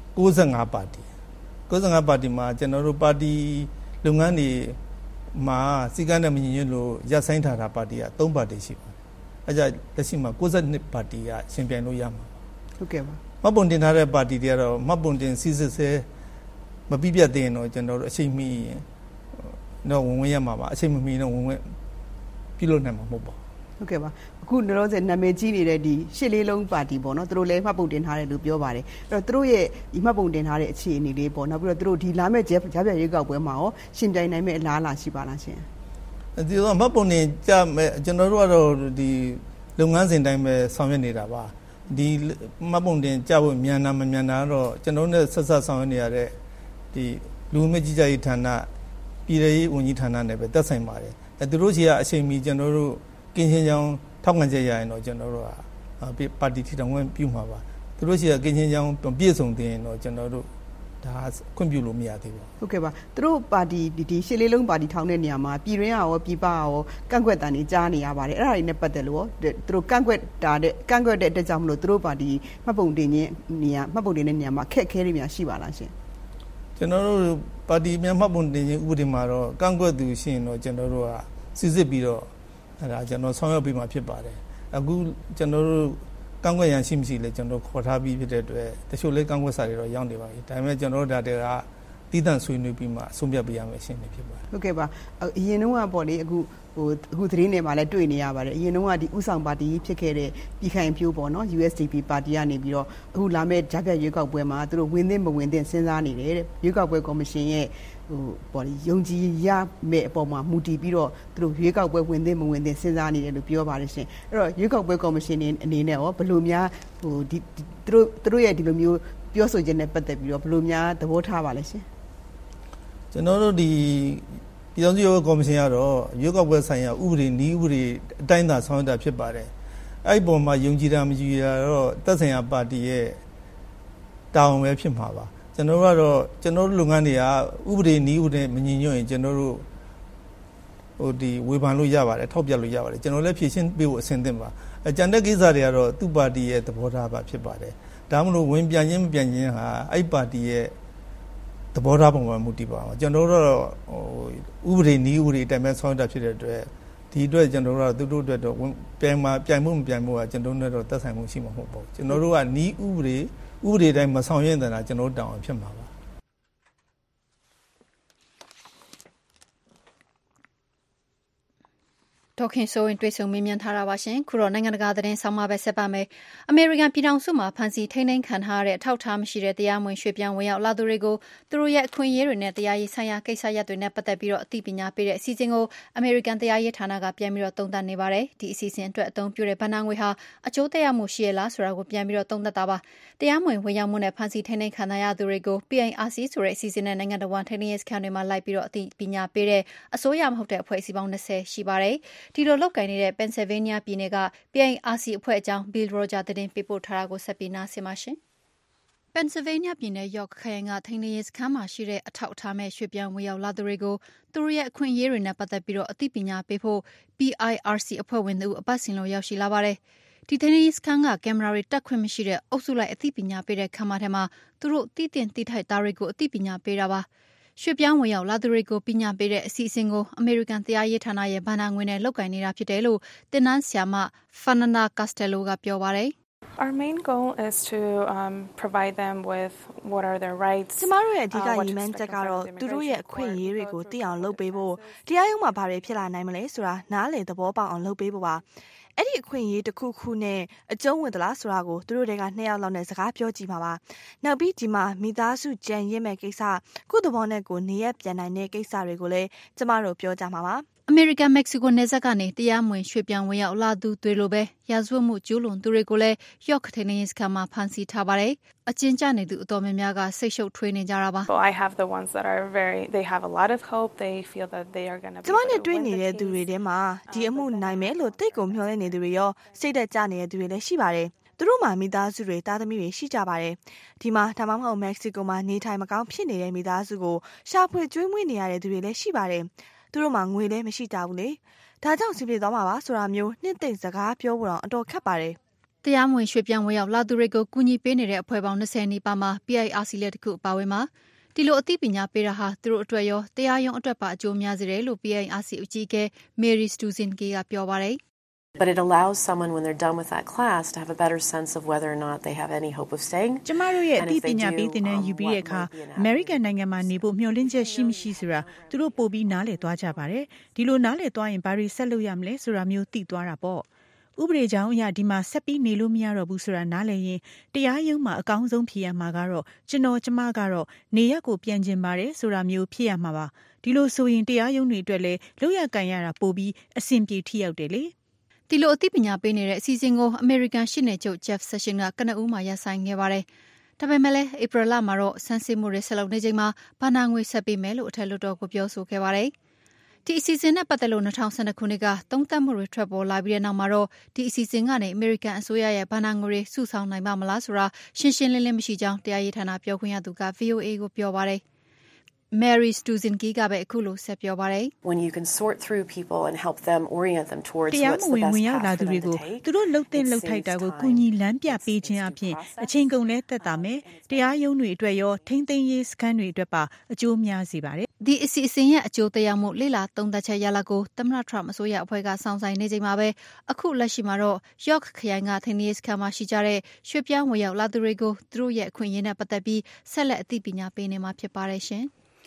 65ပါတီ95ပါတီမှာကျွန်တော်တို့ပါတီလုပ်ငန်းတွေမှာစီကံနဲ့မညီညွတ်လို့ရပ်ဆိုင်းထားတာပါတီက3ပါတီရှိပါတယ်။အဲကြလက်ရှိမှာ62ပါတီကရှင်ပြိုင်လို့ရမှာ။ဟုတ်ကဲ့ပါ။မှတ်ပုံတင်ထားတဲ့ပါတီတွေကတော့မှတ်ပုံတင်စီစစ်ဆဲမပြည့်ပြတ်သေးရင်တော့ကျွန်တော်တို့အချိန်မီတော့ဝင်ရမှာပါအချိန်မမီတော့ဝင်ပြုလုပ်နိုင်မှာမဟုတ်ပါဘူး။ဟုတ်ကဲ့ပါ။အခုတော့နာမည်ကြီးနေတဲ့ဒီရှစ်လေးလုံးပါတီပေါ့နော်။သူတို့လည်းမှတ်ပုံတင်ထားတယ်လို့ပြောပါတယ်။အဲ့တော့သူတို့ရဲ့ဒီမှတ်ပုံတင်ထားတဲ့အခြေအနေလေးပေါ့။နောက်ပြီးတော့သူတို့ဒီလာမဲ့ကြားပြရွေးကောက်ပွဲမှာရောရှင်ပြိုင်နိုင်မဲ့အလားအလာရှိပါလားရှင်။ဒီတော့မှတ်ပုံတင်ကြမဲ့ကျွန်တော်တို့ကတော့ဒီလုပ်ငန်းစဉ်တိုင်းပဲဆောင်ရွက်နေတာပါ။ဒီမှတ်ပုံတင်ကြဖို့မြန်တာမမြန်တာတော့ကျွန်တော်တို့နဲ့ဆက်ဆက်ဆောင်ရွက်နေရတဲ့ဒီလူမှုကြီးကြပ်ရေးဌာနပြည်ထောင်ရေးဝန်ကြီးဌာနနဲ့ပဲတက်ဆိုင်ပါတယ်။သူတို့ကြီးကအချိန်မီကျွန်တော်တို့ကင်းချင်းချောင်းထောက်ခံချက်ရရင်တော့ကျွန်တော်တို့ကပါတီထီထောင်ခွင့်ပြုမှာပါသူတို့ရှိတဲ့ကင်းချင်းချောင်းပြည့်စုံတင်ရင်တော့ကျွန်တော်တို့ဒါခွင့်ပြုလို့မရသေးဘူးဟုတ်ကဲ့ပါသူတို့ပါတီဒီရှစ်လေးလုံးပါတီထောင်တဲ့နေရာမှာပြည်တွင်းရောပြည်ပရောကန့်ကွက်တာနေကြားနေရပါတယ်အဲ့ဒါတွေနဲ့ပတ်သက်လို့သူတို့ကန့်ကွက်တဲ့အတွက်ကြောင့်မလို့သူတို့ပါတီမှတ်ပုံတင်တဲ့နေရာမှာခက်ခဲတွေများရှိပါလားရှင်ကျွန်တော်တို့ပါတီများမှတ်ပုံတင်ခြင်းဥပဒေမှာတော့ကန့်ကွက်သူရှိရင်တော့ကျွန်တော်တို့ကစစ်စစ်ပြီးတော့အဲ့ဒါကျွန်တော်ဆောင်ရွက်ပေးမှာဖြစ်ပါတယ်အခုကျွန်တော်တို့ကန့်ကွက်ရန်ရှိမရှိလဲကျွန်တော်ခေါ်ထားပြီးဖြစ်တဲ့အတွက်တချို့လေးကန့်ကွက်စာတွေတော့ရောက်နေပါပြီဒါပေမဲ့ကျွန်တော်တို့ဒါတွေကတီးတန့်ဆွေးနွေးပြီးမှအဆုံးဖြတ်ပေးရမယ်ရှင်းနေဖြစ်ပါတယ်ဟုတ်ကဲ့ပါအရင်တုန်းကပေါ့လေအခုသတင်းတွေမှာလည်းတွေ့နေရပါတယ်အရင်တုန်းကဒီဥဆောင်ပါတီဖြစ်ခဲ့တဲ့ပြည်ခိုင်ဖြိုးပေါ့နော် USDP ပါတီကနေပြီးတော့အခုလာမဲ့ဂျာပြတ်ရွေးကောက်ပွဲမှာသူတို့ဝင်သင့်မဝင်သင့်စဉ်းစားနေတယ်တဲ့ရွေးကောက်ပွဲကော်မရှင်ရဲ့ပေါ့လေယုံကြည်ရမဲ့အပေါ်မှာမူတည်ပြီးတော့သူတို့ရွေးကောက်ပွဲဝင်သင့်မဝင်သင့်စဉ်းစားနေတယ်လို့ပြောပါတယ်ရှင်အဲ့တော့ရွေးကောက်ပွဲကော်မရှင်အနေနဲ့ရောဘယ်လိုများဒီသူတို့ရဲ့ဒီလိုမျိုးပြောဆိုခြင်းနဲ့ပတ်သက်ပြီးတော့ဘယ်လိုများသဘောထားပါလဲရှင်ကျွန်တော်တို့ဒီပြည်ထောင်စုရွေးကောက်ပွဲကော်မရှင်ကတော့ရွေးကောက်ပွဲဆိုင်ရာဥပဒေနည်းဥပဒေအတိုင်းသာဆောင်ရွက်တာဖြစ်ပါတယ်အဲ့ဒီပုံမှာယုံကြည်တာမကြည်တာတော့သက်ဆိုင်ရာပါတီရဲ့တာဝန်ပဲဖြစ်မှာပါကျွန်တော်ကတော့ကျွန်တော်တို့လုပ်ငန်းတွေကဥပဒေနည်းဥပဒေမညီညွတ်ရင်ကျွန်တော်တို့ဒီဝေဖန်လို့ရပါတယ်ထောက်ပြလို့ရပါတယ်ကျွန်တော်လည်းဖြည့်ရှင်းပေးဖို့အဆင်သင့်ပါအကြံတဲ့ကိစ္စတွေကတော့သူ့ပါတီရဲ့သဘောထားပါဖြစ်ပါတယ်ဒါမှမဟုတ်ဝင်ပြန်ခြင်းမပြန်ခြင်းဟာအဲ့ပါတီရဲ့သဘောထားပုံမှာမူတည်ပါအောင်ကျွန်တော်တို့ဥပဒေနည်းဥပဒေအတိုင်းပဲဆောင်ရွက်တာဖြစ်တဲ့အတွက်ဒီအတွက်ကျွန်တော်တို့ကသူတို့အတွက်တော့ပြိုင်မှုမပြိုင်မှုကကျွန်တော်တို့နဲ့တော့သက်ဆိုင်မှုရှိမှာမဟုတ်ပါဘူးကျွန်တော်တို့ကနည်းဥပဒေတိုင်းမဆောင်ရွက်တဲ့တာကျွန်တော်တို့တောင်းအောင်ဖြစ်မှာပါဒေါခင်ဆိုရင်တွေ့ဆုံမေးမြန်းထားတာပါရှင်ခုတော့နိုင်ငံတကာသတင်းဆောင်မပဲဆက်ပါမယ်အမေရိကန်ပြည်ထောင်စုမှာဖမ်းဆီးထိန်းသိမ်းခံထားရတဲ့အထောက်အထားမရှိတဲ့တရားမဝင်ရွှေ့ပြောင်းဝင်ရောက်လာသူတွေကိုသူတို့ရဲ့အခွင့်အရေးတွေနဲ့တရားရေးဆိုင်ရာကိစ္စရပ်တွေနဲ့ပတ်သက်ပြီးတော့အသိပညာပေးတဲ့အစီအစဉ်ကိုအမေရိကန်တရားရေးဌာနကပြန်ပြီးတော့သုံးသပ်နေပါတယ်ဒီအစီအစဉ်အတွက်အသုံးပြုတဲ့ဗဏ္ဍာငွေဟာအကျိုးသက်ရောက်မှုရှိရလားဆိုတာကိုပြန်ပြီးတော့သုံးသပ်တာပါတရားမဝင်ဝင်ရောက်မှုနဲ့ဖမ်းဆီးထိန်းသိမ်းခံရသူတွေကို PIRC ဆိုတဲ့အစီအစဉ်နဲ့နိုင်ငံတော်ဝန်ထိန်းသိမ်းရေးစခန်းတွေမှာလိုက်ပြီးတော့အသိပညာပေးတဲ့အစိုးရမဟုတ်တဲ့အဖွဲ့အစည်းပေါင်း20ရှိပါတယ်ဒီလိုလုပ်ကိုင်နေတဲ့ Pennsylvania ပြည်နယ်က PIRC အဖွဲ့အကြောင်း Bill Roger သတင်းပေးပို့ထားတာကိုဆက်ပြီးနားဆင်ပါရှင် Pennsylvania ပြည်နယ် York ခရိုင်ကထိန်းသိမ်းရေးစခန်းမှာရှိတဲ့အထောက်အထားမဲ့ရွှေ့ပြောင်းဝင်ရောက်လာသူတွေကိုသူတို့ရဲ့အခွင့်အရေးတွေနဲ့ပတ်သက်ပြီးတော့အသိပညာပေးဖို့ PIRC အဖွဲ့ဝင်တို့အပတ်စဉ်လိုရောက်ရှိလာပါတယ်ဒီထိန်းသိမ်းရေးစခန်းကကင်မရာတွေတက်ခွင့်မရှိတဲ့အုပ်စုလိုက်အသိပညာပေးတဲ့ခန်းမထဲမှာသူတို့တည်တင်တည်ထိုက်သားတွေကိုအသိပညာပေးတာပါရွှေ့ပြောင်းဝင်ရောက်လာသူတွေကိုပညာပေးတဲ့အစီအစဉ်ကိုအမေရိကန်တရားရေးဌာနရဲ့ဗဏ္ဍာငွေနဲ့လုပ်ကိုင်နေတာဖြစ်တယ်လို့တင်နန်းဆရာမ Fernanda Castello ကပြောပါတယ် Our main goal is to provide them with what are their rights. ကျမတို့ရဲ့အဓိကရည်မှန်းချက်ကတော့သူတို့ရဲ့အခွင့်အရေးတွေကိုသိအောင်လုပ်ပေးဖို့တရားရုံးမှာဘာတွေဖြစ်လာနိုင်မလဲဆိုတာနားလည်သဘောပေါက်အောင်လုပ်ပေးဖို့ပါအဲ့ဒီအခွင့်အရေးတစ်ခုခုနဲ့အကျုံးဝင်သလားဆိုတာကိုသူတို့တွေက2ယောက်လောက်နဲ့စကားပြောကြည့်ပါပါနောက်ပြီးဒီမှာမိသားစုကြံရစ်မဲ့ကိစ္စကုသဘောနဲ့ကိုနေရပြန်နိုင်တဲ့ကိစ္စတွေကိုလည်းကျမတို့ပြောကြမှာပါအမေရိကန်မက္ကဆီကိုနယ်စပ်ကနေတရားမဝင်ရွှေ့ပြောင်းဝင်ရောက်လာသူတွေလိုပဲရာဇဝတ်မှုကျူးလွန်သူတွေကိုလည်းယော့ခ်ထိန်းသိမ်းရေးစခန်းမှာဖမ်းဆီးထားပါတယ်အကျဉ်းကျနေသူအတော်များများကစိတ်ရှုပ်ထွေးနေကြတာပါ I have the ones that are they have a lot of hope they feel that they are going to be ကျမနဲ့တွေ့နေတဲ့သူတွေထဲမှာဒီအမှုနိုင်မယ်လို့တိတ်ကိုမျှော်လင့်နေသူတွေရောစိတ်သက်ကြနေတဲ့သူတွေလည်းရှိပါတယ်သူတို့မှာမိသားစုတွေတာသမီတွေရှိကြပါတယ်ဒီမှာဒါမှမဟုတ်မက္ကဆီကိုမှာနေထိုင်မကောင်းဖြစ်နေတဲ့မိသားစုကိုရှာဖွေကျွေးမွေးနေရတဲ့သူတွေလည်းရှိပါတယ်သူတို့မှာငွေလည်းမရှိကြဘူးလေဒါကြောင့်စီပြေသွားမှာပါဆိုတာမျိုးနှစ်သိမ့်စကားပြောဖို့တော့အတော်ခက်ပါတယ်တရားမဝင်ရွှေ့ပြောင်းဝင်ရောက်လာသူတွေကိုကူညီပေးနေတဲ့အဖွဲ့ပေါင်း20နီးပါးမှာ PIRC လက်တစ်ခုအပါအဝင်မှာဒီလိုအသိပညာပေးတာဟာသူတို့အတွက်ရောတရားရုံးအတွက်ပါအကျိုးများစေတယ်လို့ PIRC အကြီးအကဲ Mary Stuzinski ကပြောပါတယ် But it allows someone when they're done with that class to have a better sense of whether or not they have any hope of staying. ကျမတို့ရဲ့အသိပညာပေးတဲ့ယူပြီးတဲ့အခါ American နိုင်ငံမှာနေဖို့မျှော်လင့်ချက်ရှိမရှိဆိုတာသူတို့ပို့ပြီးနားလည်သွားကြပါတယ်။ဒီလိုနားလည်သွားရင်ဘာတွေဆက်လုပ်ရမလဲဆိုတာမျိုးသိသွားတာပေါ့။ဥပဒေကြောင်းအရဒီမှာဆက်ပြီးနေလို့မရတော့ဘူးဆိုတာနားလည်ရင်တရားရုံးမှာအကောင်းဆုံးဖြေရမှာကတော့ကျမကတော့နေရက်ကိုပြန်ကျင်ပါတယ်ဆိုတာမျိုးဖြေရမှာပါ။ဒီလိုဆိုရင်တရားရုံးတွေအတွက်လည်းလောက်ရကန်ရတာပို့ပြီးအဆင်ပြေထိရောက်တယ်လေ။ဒီလိုအသိပညာပေးနေတဲ့အစီအစဉ်ကိုအမေရိကန်ရှေ့နေချုပ် Jeff Sessions ကကနဦးမှာရပ်ဆိုင်းခဲ့ပါတယ်။ဒါပေမဲ့လည်းဧပြီလမှာတော့ဆန်းစစ်မှုတွေဆက်လုပ်နေချိန်မှာဘဏ္ဍာငွေဆက်ပေးမယ်လို့အထက်လွှတ်တော်ကိုပြောဆိုခဲ့ပါတယ်။ဒီအစီအစဉ်နဲ့ပတ်သက်လို့2012ခုနှစ်ကသုံးသပ်မှုတွေထွက်ပေါ်လာပြီးတဲ့နောက်မှာတော့ဒီအစီအစဉ်ကနေအမေရိကန်အစိုးရရဲ့ဘဏ္ဍာငွေတွေစုဆောင်းနိုင်ပါမလားဆိုတာရှင်းရှင်းလင်းလင်းမရှိကြောင်းတရားရေးဌာနပြောခွင့်ရသူက VOA ကိုပြောပါတယ်။ Mary Stuzinski ကပဲအခုလိုဆက်ပြောပါတယ် When you can sort through people and help them orient them towards what's the best path for them to take သူတို့လှုပ်တင်လှုပ်ထိုက်တာကိုကူညီလမ်းပြပေးခြင်းအပြင်အချိန်ကုန်လဲသက်သာမယ်တရားရုံးတွေအတွက်ရောထိန်းသိမ်းရေးစခန်းတွေအတွက်ပါအကျိုးများစေပါတယ်ဒီအစီအစဉ်ရဲ့အကျိုးတရားမှုလေ့လာသုံးသပ်ချက်ရလဒ်ကိုသမ္မတ Trump အစိုးရအဖွဲ့ကစောင့်ဆိုင်နေချိန်မှာပဲအခုလက်ရှိမှာတော့ York ခရိုင်ကထိန်းသိမ်းရေးစခန်းမှာရှိကြတဲ့ရွှေ့ပြောင်းဝင်ရောက်လာသူတွေကိုသူတို့ရဲ့အခွင့်အရေးနဲ့ပတ်သက်ပြီးဆက်လက်အသိပညာပေးနေမှာဖြစ်ပါတယ်ရှင်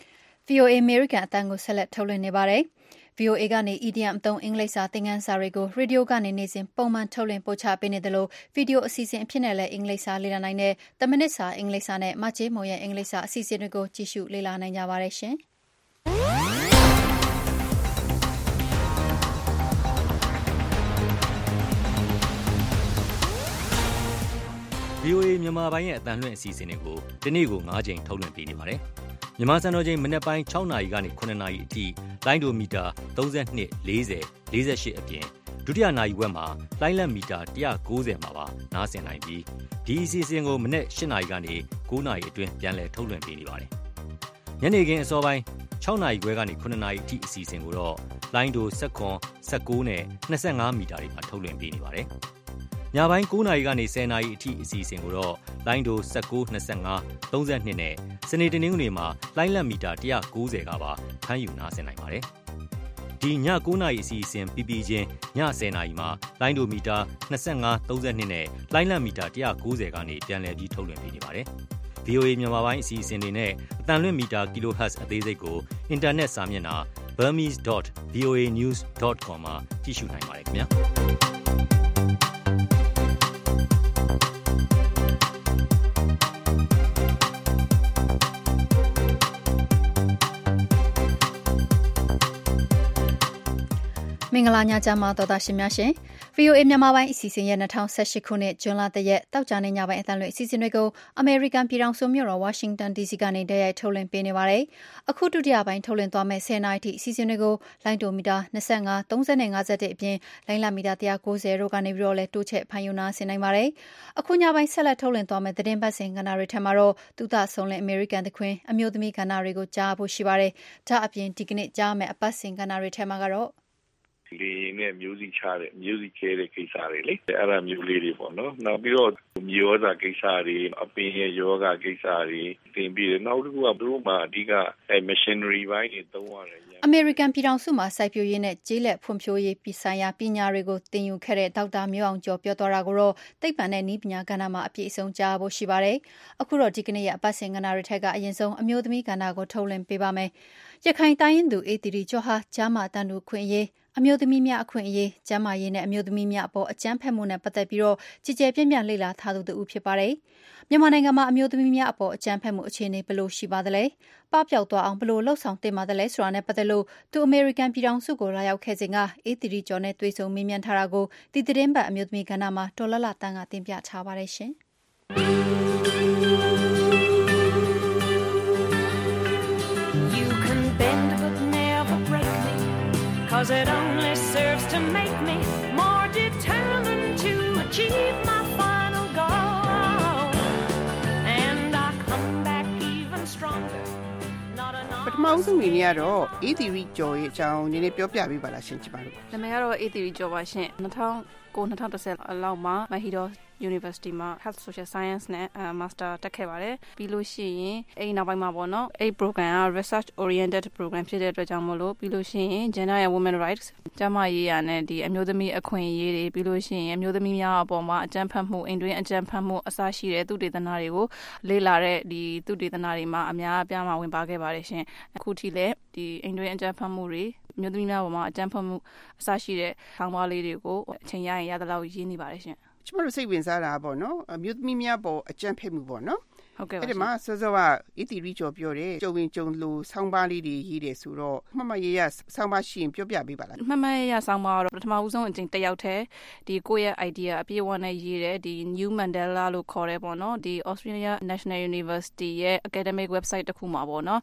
VOA American အတန်းကိုဆက်လက်ထုတ်လွှင့်နေပါတယ်။ VOA ကနေ EDM အသုံးအင်္ဂလိပ်စာသင်ခန်းစာတွေကိုရေဒီယိုကနေနေ့စဉ်ပုံမှန်ထုတ်လွှင့်ပို့ချပေးနေတယ်လို့ဗီဒီယိုအစီအစဉ်အဖြစ်နဲ့လည်းအင်္ဂလိပ်စာလေ့လာနိုင်တဲ့10မိနစ်စာအင်္ဂလိပ်စာနဲ့မချေးမုံရဲ့အင်္ဂလိပ်စာအစီအစဉ်တွေကိုကြည့်ရှုလေ့လာနိုင်ကြပါတယ်ရှင်။ VOA မြန်မာပိုင်းရဲ့အတန်းလွှင့်အစီအစဉ်တွေကိုဒီနေ့ကို9ချိန်ထုတ်လွှင့်ပေးနေပါတယ်။မြန်မာစံတော်ချိန်မနက်ပိုင်း6နာရီကနေ9နာရီအထိလိုင်းဒိုမီတာ32 40 48အပြင်ဒုတိယနာရီဝက်မှာလိုင်းလက်မီတာ190မှာပါနားဆင်နိုင်ပြီးဒီအစီအစဉ်ကိုမနက်8နာရီကနေ9နာရီအတွင်းပြန်လည်ထုတ်လွှင့်ပေးနေပါတယ်။ညနေခင်းအစောပိုင်း6နာရီခွဲကနေ9နာရီအထိအစီအစဉ်ကိုတော့လိုင်းဒို19နဲ့25မီတာတွေမှာထုတ်လွှင့်ပေးနေပါတယ်။ညပိုင်း9နာရီကနေ10နာရီအထိအစီအစဉ်ကိုတော့လိုင်းဒို19 25 32နဲ့စနေတနင်္ဂနွေမှာလိုင်းလက်မီတာ190ကပါဖမ်းယူနားဆင်နိုင်ပါတယ်။ဒီည9နာရီအစီအစဉ်ပြီးပြီးချင်းည10နာရီမှာလိုင်းဒိုမီတာ25 32နဲ့လိုင်းလက်မီတာ190ကနေပြန်လည်ပြီးထုတ်လွှင့်ပေးနေပါတယ်။ VOA မြန်မာပိုင်းအစီအစဉ်တွေနဲ့အတန်လွင့်မီတာ kHz အသေးစိတ်ကိုအင်တာနက်စာမျက်နှာ burmese.voanews.com မှာကြည့်ရှုနိုင်ပါတယ်ခင်ဗျာမင်္ဂလာညချမ်းပါတော်သားရှင်များရှင် VOA မြန်မာပိုင်းအစီအစဉ်ရဲ့2018ခုနှစ်ဇွန်လ3ရက်တောက်ကြနေညပိုင်းအသံလွှင့်အစီအစဉ်တွေကိုအမေရိကန်ပြည်ထောင်စုမြို့တော်ဝါရှင်တန် DC ကနေတိုက်ရိုက်ထုတ်လွှင့်ပေးနေပါတယ်။အခုဒုတိယပိုင်းထုတ်လွှင့်သွားမယ့်10နာရီထိအစီအစဉ်တွေကိုလိုင်းဒိုမီတာ25 30နဲ့51အပြင်လိုင်းလာမီတာ190တို့ကနေပြီးတော့လည်းတိုးချဲ့ဖန်ယူနာဆင်နိုင်ပါတယ်။အခုညပိုင်းဆက်လက်ထုတ်လွှင့်သွားမယ့်သတင်းပတ်စဉ်ကဏ္ဍတွေထက်မှာတော့သူသဆုံးလင်အမေရိကန်သခွင်အမျိုးသမီးကဏ္ဍတွေကိုကြားဖို့ရှိပါတယ်။ဒါအပြင်ဒီကနေ့ကြားမယ့်အပတ်စဉ်ကဏ္ဍတွေထက်မှာကတော့လေနဲ့မျိုးစိချတဲ့မျိုးစိကျဲတဲ့ကိစ္စတွေလေအဲ့ဒါမျိုးလေးတွေပေါ့နော်နောက်ပြီးတော့မြေဩဇာကိစ္စတွေအပင်ရဲ့ယောဂကိစ္စတွေတင်ပြီးတယ်နောက်တစ်ခုကသူတို့မှာအဓိကmachinery ဘိုင်းတွေသုံးရတယ်အမေရိကန်ပြည်ထောင်စုမှာစိုက်ပျိုးရေးနဲ့ကျေးလက်ဖွံ့ဖြိုးရေးပြည်ဆိုင်ရာပညာတွေကိုသင်ယူခဲ့တဲ့ဒေါက်တာမျိုးအောင်ကျော်ပြောသွားတာကိုတော့သိပ္ပံနဲ့နည်းပညာကဏ္ဍမှာအပြည့်အစုံကြားဖို့ရှိပါတယ်အခုတော့ဒီကနေ့ရဲ့အပတ်စဉ်ကဏ္ဍတွေထက်ကအရင်ဆုံးအမျိုးသမီးကဏ္ဍကိုထုတ်လွှင့်ပေးပါမယ်ရခိုင်တိုင်းရင်းသူအေတီရီကျော်ဟာကျမ်းမာတန်တူခွင့်ရေးအမျိုးသမီးများအခွင့်အရေးကျန်းမာရေးနဲ့အမျိုးသမီးများအပေါ်အကြမ်းဖက်မှုနဲ့ပတ်သက်ပြီးတော့ကြည်ကြဲပြန့်ပြန့်လေ့လာထားသူတူဖြစ်ပါတယ်။မြန်မာနိုင်ငံမှာအမျိုးသမီးများအပေါ်အကြမ်းဖက်မှုအခြေအနေဘယ်လိုရှိပါသလဲ။ပပျောက်သွားအောင်ဘယ်လိုလှုပ်ဆောင်သင့်ပါသလဲဆိုတာနဲ့ပတ်သက်လို့သူအမေရိကန်ပြည်ထောင်စုကိုလာရောက်ခဲ့စဉ်ကအေတီရီကျော်နဲ့တွေ့ဆုံမေးမြန်းထားတာကိုဒီသတင်းပတ်အမျိုးသမီးကဏ္ဍမှာဒေါ်လလတန်းကတင်ပြထားပါတယ်ရှင်။ Cause it only serves to make me more determined to achieve my final goal And I come back even stronger ပထမဆုံးအနေနဲ့ကတော့အေသီရီကျော်ရဲ့အကြောင်းနည်းနည်းပြောပြပေးပါလားရှင်ကျမတို့နာမည်ကတော့အေသီရီကျော်ပါရှင်2010လောက်မှာ Mahidol University မှာ Health Social Science နဲ့ Master တက်ခဲ့ပါတယ်ပြီးလို့ရှိရင်အဲ့နောက်ပိုင်းမှာပေါ့နော်အဲ့ program က research oriented program ဖြစ်တဲ့အတွက်ကြောင့်မို့လို့ပြီးလို့ရှိရင် Gender and Women Rights ကျန်းမာရေးရနဲ့ဒီအမျိုးသမီးအခွင့်အရေးတွေပြီးလို့ရှိရင်အမျိုးသမီးများအပေါ်မှာအကြမ်းဖက်မှုအိမ်တွင်းအကြမ်းဖက်မှုအစရှိတဲ့သုတေသနတွေကိုလေ့လာတဲ့ဒီသုတေသနတွေမှာအများအပြားမှာဝင်ပါခဲ့ပါတယ်ရှင်အခုထိလည်းဒီအိမ်တွင်းအကြမ်းဖက်မှုတွေအမျိုးသမီးများပေါ်မှာအကြမ်းဖက်မှုအစရှိတဲ့ဆောင်းပါးလေးတွေကိုအချိန်ရရင်ရသလောက်ရေးနေပါတယ်ရှင်ကျမတို့စိတ်ဝင်စားတာပေါ့နော်အမျိုးသမီးများပေါ်အကြမ်းဖက်မှုပေါ့နော်ဟုတ်ကဲ့ပါအဲ့ဒီမှာစောစောကအေတီရီကျော်ပြောတယ်ကြုံဝင်ကြုံလို့ဆောင်းပါးလေးတွေရေးတယ်ဆိုတော့မှတ်မှတ်ရရဆောင်းပါးရှိရင်ပြောပြပေးပါလားမှတ်မှတ်ရဆောင်းပါးတော့ပထမဦးဆုံးအချိန်တစ်ယောက်တည်းဒီကိုယ့်ရဲ့ idea အပြည့်အဝနဲ့ရေးတယ်ဒီ New Mandela လို့ခေါ်တယ်ပေါ့နော်ဒီ Australia National University ရဲ့ academic website တစ်ခုမှာပေါ့နော်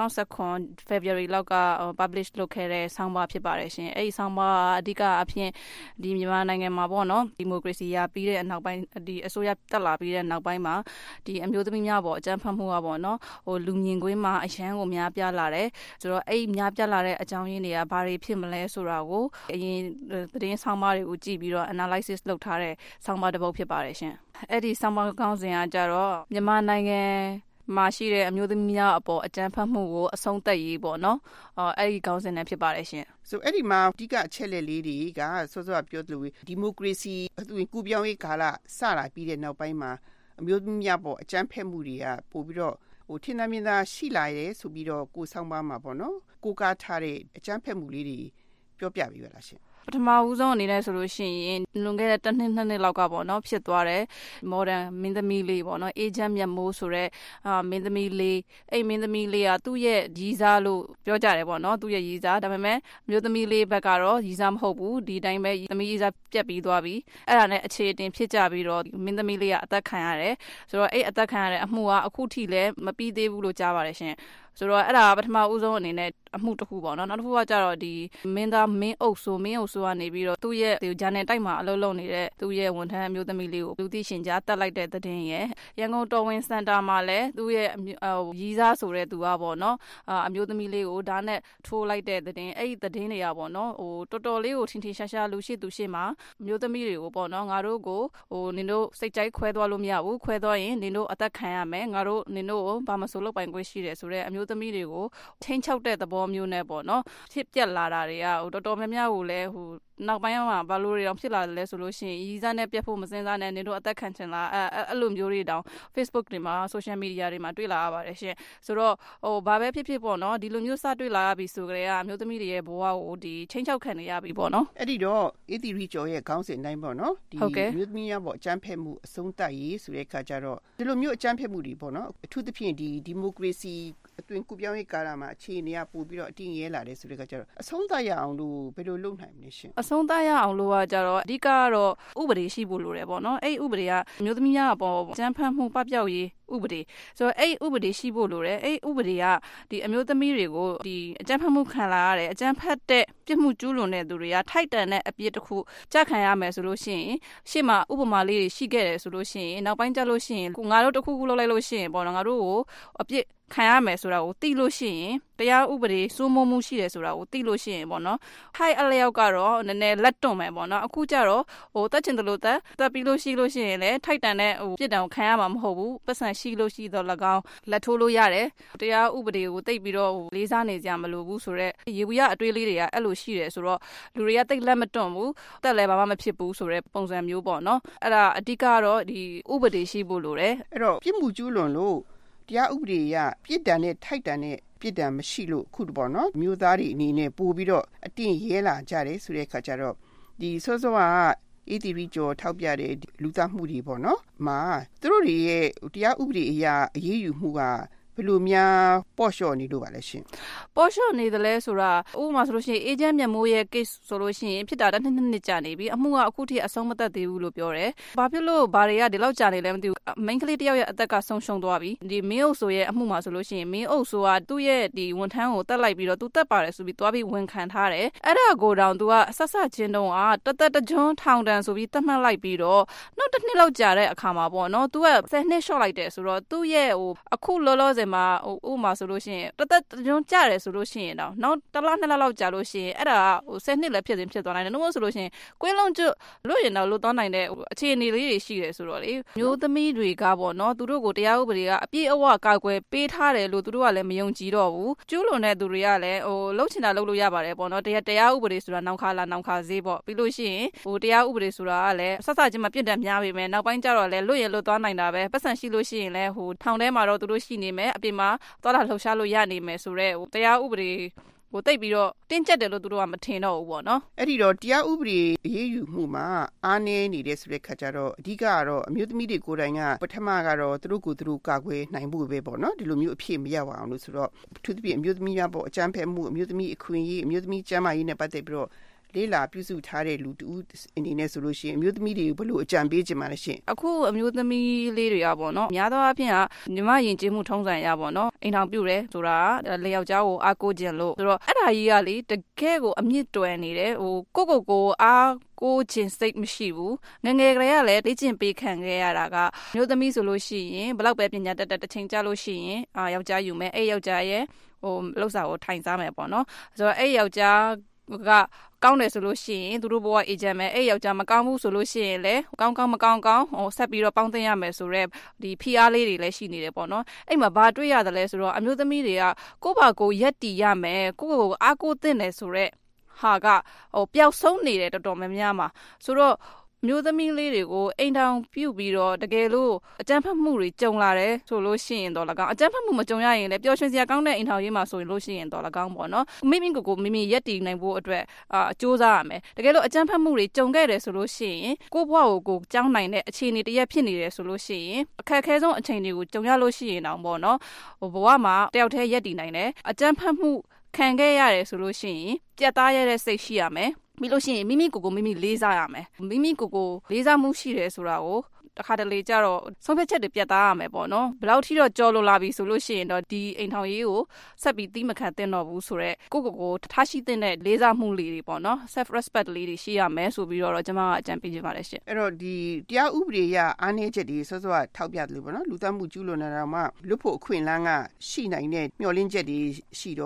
2019 February လောက်က publish လုပ်ခဲ့တဲ့ဆောင်းပါးဖြစ်ပါတယ်ရှင်အဲ့ဒီဆောင်းပါးအဓိကအဖြစ်ဒီမြန်မာနိုင်ငံမှာပေါ့နော်ဒီမိုကရေစီရပြီးတဲ့နောက်ပိုင်းဒီအစိုးရတက်လာပြီးတဲ့နောက်ပိုင်းမှာဒီအမျိုးသမီးများပေါ့အကြမ်းဖက်မှုကပေါ့နော်ဟိုလူမြင်ကွင်းမှာအရန်ကိုများပြားလာတယ်ဆိုတော့အဲ့များပြားလာတဲ့အကြောင်းရင်းတွေကဘာတွေဖြစ်မလဲဆိုတာကိုအရင်သတင်းဆောင်းပါးတွေကိုကြည့်ပြီးတော့ analysis လုပ်ထားတဲ့ဆောင်းပါးတစ်ပုဒ်ဖြစ်ပါတယ်ရှင်အဲ့ဒီဆောင်းပါးကောင်းစဉ်ကကြတော့မြန်မာနိုင်ငံမှာရှိတဲ့အမျိုးသမီးများအပေါ်အကြမ်းဖက်မှုကိုအဆုံးသတ်ရေးပေါ့နော်အဲ့ဒီကောင်းစဉ်နဲ့ဖြစ်ပါတယ်ရှင်ဆိုအဲ့ဒီမှာအဓိကအချက်လက်လေးတွေကစောစောပြောသလိုဒီမိုကရေစီကူပြောင်းရေးကာလစလာပြီးတဲ့နောက်ပိုင်းမှာအမျိုးသမီးများပေါ်အကြမ်းဖက်မှုတွေကပို့ပြီးတော့ထင်သာမြင်သာရှိလာရဲဆိုပြီးတော့ကိုဆောင်ပါမှာပေါ့နော်ကိုကားထားတဲ့အကြမ်းဖက်မှုလေးတွေပြောပြပေးပါလားရှင်ပထမဦးဆုံးအနေနဲ့ဆိုလို့ရှိရင်လွန်ခဲ့တဲ့တစ်နှစ်လောက်ကပေါ့နော်ဖြစ်သွားတယ် modern မင်းသမီးလေးပေါ့နော် agent မြတ်မိုးဆိုတဲ့မင်းသမီးလေးအဲ့မင်းသမီးလေးကသူ့ရဲ့ရည်စားလို့ပြောကြတယ်ပေါ့နော်သူ့ရဲ့ရည်စားဒါပေမဲ့မျိုးသမီးလေးဘက်ကတော့ရည်စားမဟုတ်ဘူးဒီတိုင်းပဲသမီးရည်စားပြတ်ပြီးသွားပြီအဲ့ဒါနဲ့အခြေအတင်ဖြစ်ကြပြီးတော့မင်းသမီးလေးကအသက်ခံရတယ်ဆိုတော့အဲ့အသက်ခံရတဲ့အမှုကအခုထိလည်းမပြီးသေးဘူးလို့ကြားပါတယ်ရှင်ဆိုတော့အဲ့ဒါပထမဦးဆုံးအနေနဲ့အမှုတစ်ခုပေါ့နော်နောက်တစ်ခုကကြတော့ဒီမင်းသားမင်းအုပ်ဆိုကနေပြီးတော့သူ့ရဲ့ဒီဂျာနယ်တိုက်မှာအလုပ်လုပ်နေတဲ့သူ့ရဲ့ဝန်ထမ်းအမျိုးသမီးလေးကိုလူသိရှင်ကြားတက်လိုက်တဲ့သတင်းရယ်ရန်ကုန်တော်ဝင်စင်တာမှာလည်းသူ့ရဲ့ရီးစားဆိုတဲ့သူကပေါ့နော်အမျိုးသမီးလေးကိုဓာတ်နဲ့ထိုးလိုက်တဲ့သတင်းအဲ့ဒီသတင်းတွေကပေါ့နော်ဟိုတော်တော်လေးကိုထင်ထင်ရှားရှားလူရှိသူရှိမှာအမျိုးသမီးတွေကိုပေါ့နော်ငါတို့ကိုဟိုနင်တို့စိတ်ကြိုက်ခွဲသွားလို့မရဘူးခွဲသွားရင်နင်တို့အသက်ခံရမယ်ငါတို့နင်တို့ကိုဘာမဆိုလုပ်ပိုင်ခွင့်ရှိတယ်ဆိုတဲ့အမျိုးသမီးတွေကိုထိန်းချုပ်တဲ့သဘောမျိုးနဲ့ပေါ့နော်ဖြစ်ပြက်လာတာတွေကဟိုတော်တော်များများကိုလည်းဟိုနောက်ပိုင်းမှာဘာလို့တွေတောင်ဖြစ်လာတယ်လဲဆိုလို့ရှိရင်ရီးစားနဲ့ပြတ်ဖို့မစင်စားနဲ့နေတို့အသက်ခံချင်လားအဲ့လိုမျိုးတွေတောင် Facebook တွေမှာ social media တွေမှာတွေ့လာရပါတယ်ရှင်ဆိုတော့ဘာပဲဖြစ်ဖြစ်ပေါ့နော်ဒီလိုမျိုးစတွေ့လာရပြီဆိုကြတဲ့အမျိုးသမီးတွေရဲ့ဘဝကိုဒီချိန်ချောက်ခံနေရပြီပေါ့နော်အဲ့ဒီတော့ ATV ကျော်ရဲ့ခေါင်းစဉ်တိုင်းပေါ့နော်ဒီမျိုးသမီးများပေါ့အကြမ်းဖက်မှုအဆုံးသတ်ရေးဆိုတဲ့အခါကျတော့ဒီလိုမျိုးအကြမ်းဖက်မှုတွေပေါ့နော်အထူးသဖြင့်ဒီမိုကရေစီအတွင်းကူပြောင်းရေးကာလမှာအခြေအနေကပို့ပြီးတော့အတင်းရဲလာတယ်ဆိုတဲ့အခါကျတော့အဆုံးသတ်ရအောင်လို့ဘယ်လိုလုပ်နိုင်မလဲရှင်အဆုံးသတ်ရအောင်လို့ကကြတော့အဓိကကတော့ဥပဒေရှိဖို့လိုတယ်ပေါ့နော်အဲ့ဥပဒေကမျိုးသမီးများပေါ့အကြမ်းဖက်မှုပပျောက်ရေးဥပဒေဆိုတော့အဲ့ဥပဒေရှိဖို့လိုတယ်အဲ့ဥပဒေကဒီအမျိုးသမီးတွေကိုဒီအကြမ်းဖက်မှုခံလာရတဲ့အကြမ်းဖက်တဲ့ပြစ်မှုကျူးလွန်တဲ့သူတွေကထိုက်တန်တဲ့အပြစ်တစ်ခုကြခံရမယ်ဆိုလို့ရှိရင်ရှေ့မှာဥပမာလေးတွေရှိခဲ့တယ်ဆိုလို့ရှိရင်နောက်ပိုင်းကျလို့ရှိရင်ငါတို့တစ်ခုခုလုပ်လိုက်လို့ရှိရင်ပေါ့နော်ငါတို့ကိုအပြစ်ခံရမယ်ဆိုတာကိုသိလို့ရှိရင်တရားဥပဒေစိုးမိုးမှုရှိတယ်ဆိုတာကိုသိလို့ရှိရင်ပေါ့နော်ထိုက်အလျောက်ကတော့နည်းနည်းလက်တွန့်မယ်ပေါ့နော်အခုကျတော့တက်ချင်တယ်လို့တက်ပြီးလို့ရှိလို့ရှိရင်လည်းထိုက်တန်တဲ့ပြစ်ဒဏ်ကိုခံရမှာမဟုတ်ဘူးပတ်စံရှိလို့ရှိတော့၎င်းလက်ထိုးလို့ရတယ်တရားဥပဒေကိုသိပြီးတော့လေးစားနေကြမလို့ဘူးဆိုတော့ရေဘူးရအတွေးလေးတွေကအဲ့လိုရှိတယ်ဆိုတော့လူတွေကသိလက်မတွန့်ဘူးတက်လည်းဘာမှမဖြစ်ဘူးဆိုတဲ့ပုံစံမျိုးပေါ့နော်အဲ့ဒါအဓိကတော့ဒီဥပဒေရှိဖို့လိုတယ်အဲ့တော့ပြစ်မှုကျူးလွန်လို့တရားဥပဒေရပြစ်ဒဏ်နဲ့ထိုက်တန်တဲ့ပြစ်ဒဏ်မရှိလို့ခုပေါ့နော်မျိုးသားတွေအနေနဲ့ပို့ပြီးတော့အတင်းရဲလာကြတယ်ဆိုတဲ့အခါကျတော့ဒီစောစောကATV ကျော်ထောက်ပြတဲ့လူသားမှုတွေပေါ့နော်မှာသူတို့တွေရဲ့တရားဥပဒေအရအရေးယူမှုကဘယ်လိုများပေါ့လျှော့နေလို့ပါလဲရှင်ပေါ့လျှော့နေတယ်လဲဆိုတာဥပမာဆိုလို့ရှိရင်အေဂျင့်မြတ်မိုးရဲ့ case ဆိုလို့ရှိရင်ဖြစ်တာတစ်နှစ်ကြာနေပြီအမှုကအခုထိအဆုံးမသက်သေးဘူးလို့ပြောတယ်ဘာဖြစ်လို့ဘာတွေကဒီလောက်ကြာနေလဲမသိဘူးမိန်းကလေးတယောက်ရဲ့အသက်ကဆုံးရှုံးသွားပြီဒီမင်းအုပ်ဆိုရဲ့အမှုမှာဆိုလို့ရှိရင်မင်းအုပ်ဆိုတာသူ့ရဲ့ဒီဝန်ထမ်းကိုတက်လိုက်ပြီးတော့သူတက်ပါတယ်ဆိုပြီးသွားပြီးဝန်ခံထားတယ်အဲ့ဒါကိုတောင်သူကဆက်ဆက်ချင်းတုံးကတကြွန်းထောင်တန်းဆိုပြီးတတ်မှတ်လိုက်ပြီးတော့နောက်တစ်နှစ်လောက်ကြာတဲ့အခါမှာပေါ့နော်သူက10နှစ် short လိုက်တယ်ဆိုတော့သူ့ရဲ့အခုလောလောဆယ်မှာဥပမာဆိုလို့ရှိရင်တကြွန်းကြတယ်ဆိုလို့ရှိရင်တော့နောက်တစ်လနှစ်လလောက်ကြာလို့ရှိရင်အဲ့ဒါ10နှစ်လည်းဖြစ်သွားနိုင်တယ်နှုတ်ဆိုလို့ရှိရင်ကွင်းလုံးကျွတ်လို့ရင်တော့လွတ်သွားနိုင်တဲ့အခြေအနေလေးတွေရှိတယ်ဆိုတော့လေမျိုးသမီးတွေကပေါ့နော်သူတို့ကိုတရားဥပဒေကအပြည့်အဝကာကွယ်ပေးထားတယ်လို့သူတို့ကလည်းမယုံကြည်တော့ဘူးကျူးလွန်တဲ့သူတွေကလည်းလှုပ်ချင်တာလှုပ်လို့ရပါတယ်ပေါ့နော်တရားဥပဒေဆိုတာနောက်ခါလာနောက်ခါဈေးပေါ့ပြီးလို့ရှိရင်တရားဥပဒေဆိုတာကလည်းဆက်ဆက်ချင်းမပြည့်တတ်များပေမဲ့နောက်ပိုင်းကျတော့လည်းလွတ်ရင်လွတ်သွားနိုင်တာပဲပတ်စံရှိလို့ရှိရင်လည်းထောင်ထဲမှာတော့သူတို့ရှိနေမယ်အပြင်မှာသွားလာလှုပ်ရှားလို့ရနေမယ်ဆိုတော့တရားဥပဒေကိုတိတ်ပြီးတော့တင်းကျပ်တယ်လို့သူတို့ကမထင်တော့ဘူးပေါ့နော်အဲ့ဒီတော့တရားဥပဒေအရေးယူမှုမှာအားနည်းနေတဲ့ဆိုတဲ့ခါကျတော့အဓိကကတော့အမျိုးသမီးတွေကိုယ်တိုင်ကပထမကတော့သူတို့ကိုယ်သူတို့ကာကွယ်နိုင်ဖို့ပဲပေါ့နော်ဒီလိုမျိုးအဖြစ်မရအောင်လို့ဆိုတော့သူတို့အမျိုးသမီးများပေါ့အကြမ်းဖက်မှုအမျိုးသမီးအခွင့်အရေးအမျိုးသမီးကျန်းမာရေးနဲ့ပတ်သက်ပြီးတော့လေးလာပြုစုထားတဲ့လူတူအနေနဲ့ဆိုလို့ရှိရင်အမျိုးသမီးတွေဘလို့အကြံပေးခြင်းမလဲရှင်အခုအမျိုးသမီးလေးတွေကပေါ့နော်များသောအားဖြင့်ကညီမယဉ်ကျေးမှုထုံးစံရပေါ့နော်အိမ်ထောင်ပြုတယ်ဆိုတာလေယောက်ျားကိုအားကိုးခြင်းလို့ဆိုတော့အဲ့ဒါကြီးကလေတကယ်ကိုအမြင့်တွယ်နေတယ်ကိုအားကိုချင်းစိတ်မရှိဘူးငငယ်ကလေးကလည်းလေ့ကျင့်ပေးခံခဲ့ရတာကမျိုးသမီးဆိုလို့ရှိရင်ဘလောက်ပဲပညာတတ်တစ်ချိန်ကြာလို့ရှိရင်ယောက်ျားယူမယ်အဲ့ယောက်ျားရဲ့လှုပ်စာကိုထိုင်စားမယ်ပေါ့နော်ဆိုတော့အဲ့ယောက်ျားကကောင်းတယ်ဆိုလို့ရှိရင်သူတို့ဘဝအေဂျင့်မယ်အဲ့ယောက်ျားမကောင်းဘူးဆိုလို့ရှိရင်လည်းကောင်းမကောင်းဆက်ပြီးတော့ပေါင်းသိရမယ်ဆိုတော့ဒီဖိအားလေးတွေလည်းရှိနေတယ်ပေါ့နော်အဲ့မှာဘာတွေ့ရတယ်လဲဆိုတော့အမျိုးသမီးတွေကကိုယ့်ဘာကိုရက်တီရမယ်ကိုယ့်ကိုအားကိုးသင့်တယ်ဆိုတော့ဟာကပျောက်ဆုံးနေတယ်တော်တော်များများမှာဆိုတော့မျိုးသမီးလေးတွေကိုအိမ်ထောင်ပြုတ်ပြီးတော့တကယ်လို့အကြမ်းဖက်မှုတွေကြုံလာတယ်ဆိုလို့ရှိရင်တော့၎င်းအကြမ်းဖက်မှုမကြုံရရင်လည်းပျော်ရွှင်စရာကောင်းတဲ့အိမ်ထောင်ရေးမှာဆိုရင်လို့ရှိရင်တော့၎င်းပေါ့နော်မိမိရက်တည်နိုင်ဖို့အတွက်စူးစမ်းရမယ်တကယ်လို့အကြမ်းဖက်မှုတွေကြုံခဲ့တယ်ဆိုလို့ရှိရင်ကိုယ့်ဘဝကိုကြောင်းနိုင်တဲ့အခြေအနေတရက်ဖြစ်နေတယ်ဆိုလို့ရှိရင်အခက်အခဲဆုံးအချိန်တွေကိုကြုံရလို့ရှိရင်တော့ပေါ့နော်ဘဝမှာတယောက်တည်းရက်တည်နိုင်တယ်အကြမ်းဖက်မှုခံခဲ့ရတယ်ဆိုလို့ရှိရင်ပြတ်သားရတဲ့စိတ်ရှိရမယ်ပြီးလို့ရှိရင်မိမိကိုလေးစားရမယ်မိမိကိုလေးစားမှုရှိတယ်ဆိုတာကိုတခါတလေကြတော့ဆုံးဖြတ်ချက်တွေပြတ်သားရမယ်ပေါ့နော်ဘယ်လောက်ထိတော့ကြော်လွန်လာပြီဆိုလို့ရှိရင်တော့ဒီအိမ်ထောင်ရေးကိုဆက်ပြီးသီးမခံသင့်တော့ဘူးဆိုတော့ကိုထားရှိတဲ့လေးစားမှုလေးတွေပေါ့နော် self respect လေးတွေရှိရမယ်ဆိုပြီးတော့ကျွန်မကအကြံပေးချင်ပါတယ်ရှင်အဲ့တော့ဒီတရားဥပဒေရအားနည်းချက်တွေစောစောကထောက်ပြတယ်လို့ပေါ့နော်လူသတ်မှုကျူးလွန်နေတာမှလွတ်ဖို့အခွင့်အလမ်းကရှိနိုင်တဲ့မျှော်လင့်ချက်တွေရှိတော့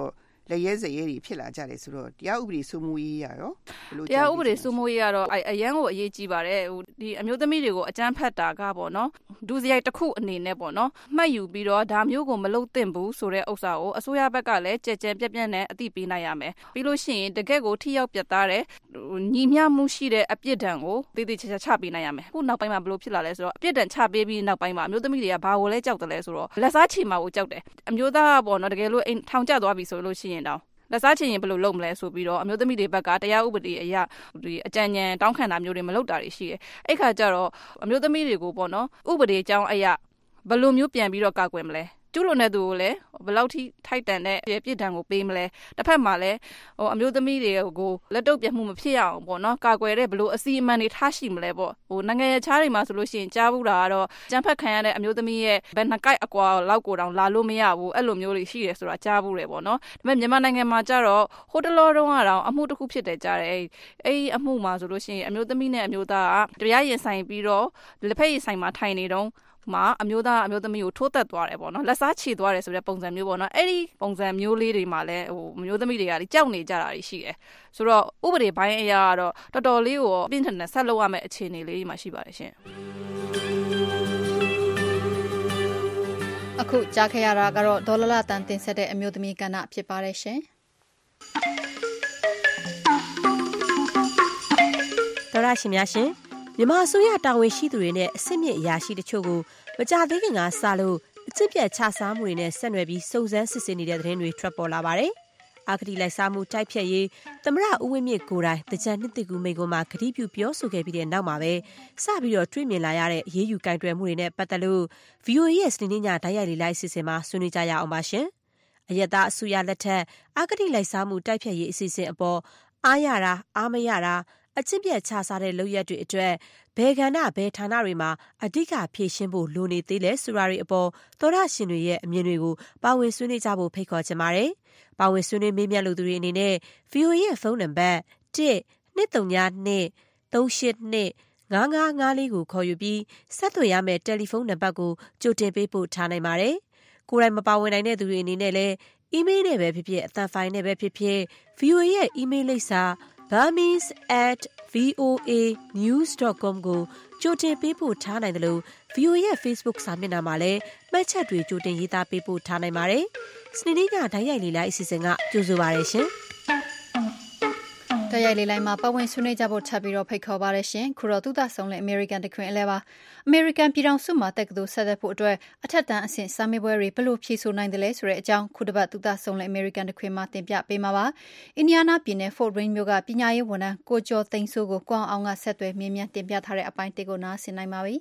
လက်ရဲစရဲတွေဖြစ်လာကြတယ်ဆိုတော့တရားဥပဒေစိုးမိုးရေးရရောဘယ်လိုတရားဥပဒေစိုးမိုးရေးကတော့အရန်ကိုအရေးကြီးပါတယ်ဒီအမျိုးသမီးတွေကိုအကြမ်းဖက်တာကပေါ့နော်ဒုစရိုက်တစ်ခုအနေနဲ့ပေါ့နော်မှတ်ယူပြီးတော့ဒါမျိုးကိုမလုပ်သင့်ဘူးဆိုတဲ့ဥစ္စာကိုအစိုးရဘက်ကလည်းကြဲကြဲပြက်ပြက်နဲ့အသိပေးနိုင်ရမယ်ပြီးလို့ရှိရင်တကယ့်ကိုထိရောက်ပြတ်သားတဲ့ညီမျှမှုရှိတဲ့အပြစ်ဒဏ်ကိုတည်တည်ချာချာချပေးနိုင်ရမယ်ခုနောက်ပိုင်းမှာဘယ်လိုဖြစ်လာလဲဆိုတော့အပြစ်ဒဏ်ချပေးပြီးနောက်ပိုင်းမှာအမျိုးသမီးတွေကဘာကိုလဲကြောက်တယ်လဲဆိုတော့လက်စားချေမှာကိုကြောက်တယ်အမျိုးသားပေါ့နော်တကယ်လို့ထောင်ကျသွားပြီဆိုလို့ရှိရင်တောင်လက်စားချင်ရင်ဘယ်လိုလုပ်မလဲဆိုပြီးတော့အမျိုးသမီးတွေဘက်ကတရားဥပဒေအရဒီအကြံဉာဏ်တောင်းခံတာမျိုးတွေမလုပ်တာတွေရှိတယ်အဲ့ခါကျတော့အမျိုးသမီးတွေကိုပေါ့နော်ဥပဒေအကြောင်းအရဘယ်လိုမျိုးပြန်ပြီးတော့ကာကွယ်မလဲကျူးလွန်တဲ့သူကိုလည်းဘယ်လောက်ထိထိုက်တန်တဲ့ပြစ်ဒဏ်ကိုပေးမလဲတစ်ဖက်မှာလည်းအမျိုးသမီးတွေကိုလက်တုပ်ပြတ်မှုမဖြစ်ရအောင်ပေါ့နော်ကာကွယ်တဲ့ဘယ်လိုအစီအမံတွေထားရှိမလဲပေါ့နိုင်ငံရဲ့ခြားတွေမှာဆိုလို့ရှိရင်ကြားဘူးတာကတော့ကြမ်းဖက်ခံရတဲ့အမျိုးသမီးရဲ့ဘယ်နှကိုက်အကွာလောက်ကိုတောင်လာလို့မရဘူးအဲ့လိုမျိုးတွေရှိတယ်ဆိုတာကြားဘူးတယ်ပေါ့နော်ဒါပေမဲ့မြန်မာနိုင်ငံမှာကျတော့ဟိုတလောတုန်းကတော့အမှုတစ်ခုဖြစ်တယ်ကြားတယ်အဲ့အမှုမှာဆိုလို့ရှိရင်အမျိုးသမီးနဲ့အမျိုးသားကတရားရင်ဆိုင်ပြီးတော့လက်ဖက်ရည်ဆိုင်မှာထိုင်နေတော့မှာအမျိုးသားအမျိုးသမီးကိုထိုးသက်သွားတယ်ပေါ့နော်လက်စားချေသွားတယ်ဆိုတဲ့ပုံစံမျိုးပေါ့နော်အဲ့ဒီပုံစံမျိုးလေးတွေမှာလည်းအမျိုးသမီးတွေကကြောက်နေကြတာရှိတယ်ဆိုတော့ဥပဒေပိုင်းအရာကတော့တော်တော်လေးကိုပြင်းထန်တဲ့ဆက်လုပ်ရမယ့်အခြေအနေလေးတွေမှာရှိပါတယ်ရှင်အခုကြားခဲ့ရတာကတော့ဒေါ်လာလာတန်တင်ဆက်တဲ့အမျိုးသမီးကဏ္ဍဖြစ်ပါတယ်ရှင်တော်ရရှင်များရှင်မြန်မာအစိုးရတာဝန်ရှိသူတွေနဲ့အဆင့်မြင့်အရာရှိတချို့ကိုမကြသေးခင်ကစလို့အကျင့်ပြတ်ချစားမှုတွေနဲ့ဆက်နွယ်ပြီးစုံစမ်းစစ်ဆေးနေတဲ့သတင်းတွေထွက်ပေါ်လာပါတယ်။အာဂတိလိုက်စားမှုတိုက်ဖျက်ရေးသမရဦးဝင်းမြင့်ကိုယ်တိုင်တကြံနှစ်သိကူမိန့်ခွန်းမှာကတိပြုပြောဆိုခဲ့ပြီးတဲ့နောက်မှာပဲစပြီးတော့တွေ့မြင်လာရတဲ့အရေးယူကင်တွယ်မှုတွေနဲ့ပတ်သက်လို့ VOA ရဲ့စနေနေ့ညဓာတ်ရိုက်လေးလိုက်အစီအစဉ်မှာဆွေးနွေးကြရအောင်ပါရှင်။အယက်သားအစိုးရလက်ထက်အာဂတိလိုက်စားမှုတိုက်ဖျက်ရေးအစီအစဉ်အပေါ်အားရတာအားမရတာအကျင့်ပြတ်ချစားတဲ့လုပ်ရက်တွေအတွက်ဘယ်ကဏ္ဍဘယ်ဌာနတွေမှာအဓိကဖြည့်ရှင်းဖို့လိုနေသေးလဲဆိုတာတွေအပေါ်သောရရှင်တွေရဲ့အမြင်တွေကိုပါဝင်ဆွေးနွေးကြဖို့ဖိတ်ခေါ်ချင်ပါတယ်။ပါဝင်ဆွေးနွေးမေးမြန်းလူသူတွေအနေနဲ့ VOA ရဲ့ဖုန်းနံပါတ် 1-232-382-5554 ကိုခေါ်ယူပြီးဆက်သွယ်ရမယ့်တယ်လီဖုန်းနံပါတ်ကိုကြိုတင်ပေးပို့ထားနိုင်ပါတယ်။ကိုယ်တိုင်မပါဝင်နိုင်တဲ့သူတွေအနေနဲ့လည်းအီးမေးလ်နဲ့ပဲဖြစ်ဖြစ်အသံဖိုင်နဲ့ပဲဖြစ်ဖြစ် VOA ရဲ့အီးမေးလ်လိပ်စာburmese@voanews.com ကိုကြိုတင်ပေးပို့ထားနိုင်တယ်လို့ VOA ရဲ့ Facebook စာမျက်နှာမှာလည်းမှတ်ချက်တွေကြိုတင်ရေးသားပေးပို့ထားနိုင်ပါတယ်။စနေနေ့ညဓာတ်ရိုက်လေးလိုက်အစီအစဉ်ကကြိုဆိုပါရရှင်။ဓာတ်ရိုက်လေးလိုက်မှာပတ်ဝန်းဆွေးနွေးကြဖို့ထပ်ပြီးတော့ဖိတ်ခေါ်ပါရရှင်ခုတော့သူသားဆုံးလဲ American တခွင်အလဲပါ American ပြည်ထောင်စုမှာတက္ကသိုလ်ဆက်သက်ဖို့အတွက်အထက်တန်းအဆင့်စာမေးပွဲတွေဘယ်လိုဖြေဆိုနိုင်တယ်လဲဆိုတဲ့အကြောင်းခုတစ်ပတ်သူသားဆုံးလဲ American တခွင်မှာတင်ပြပေးမှာပါ Indiana ပြည်နယ် Fort Wayne မြို့ကပညာရေးဝန်ထမ်းကိုကျော်သိန်းစိုးကိုကွန်အောင်ကဆက်သွယ်မြင်းမြန်းတင်ပြထားတဲ့အပိုင်းတစ်ကိုနားဆင်နိုင်ပါပြီ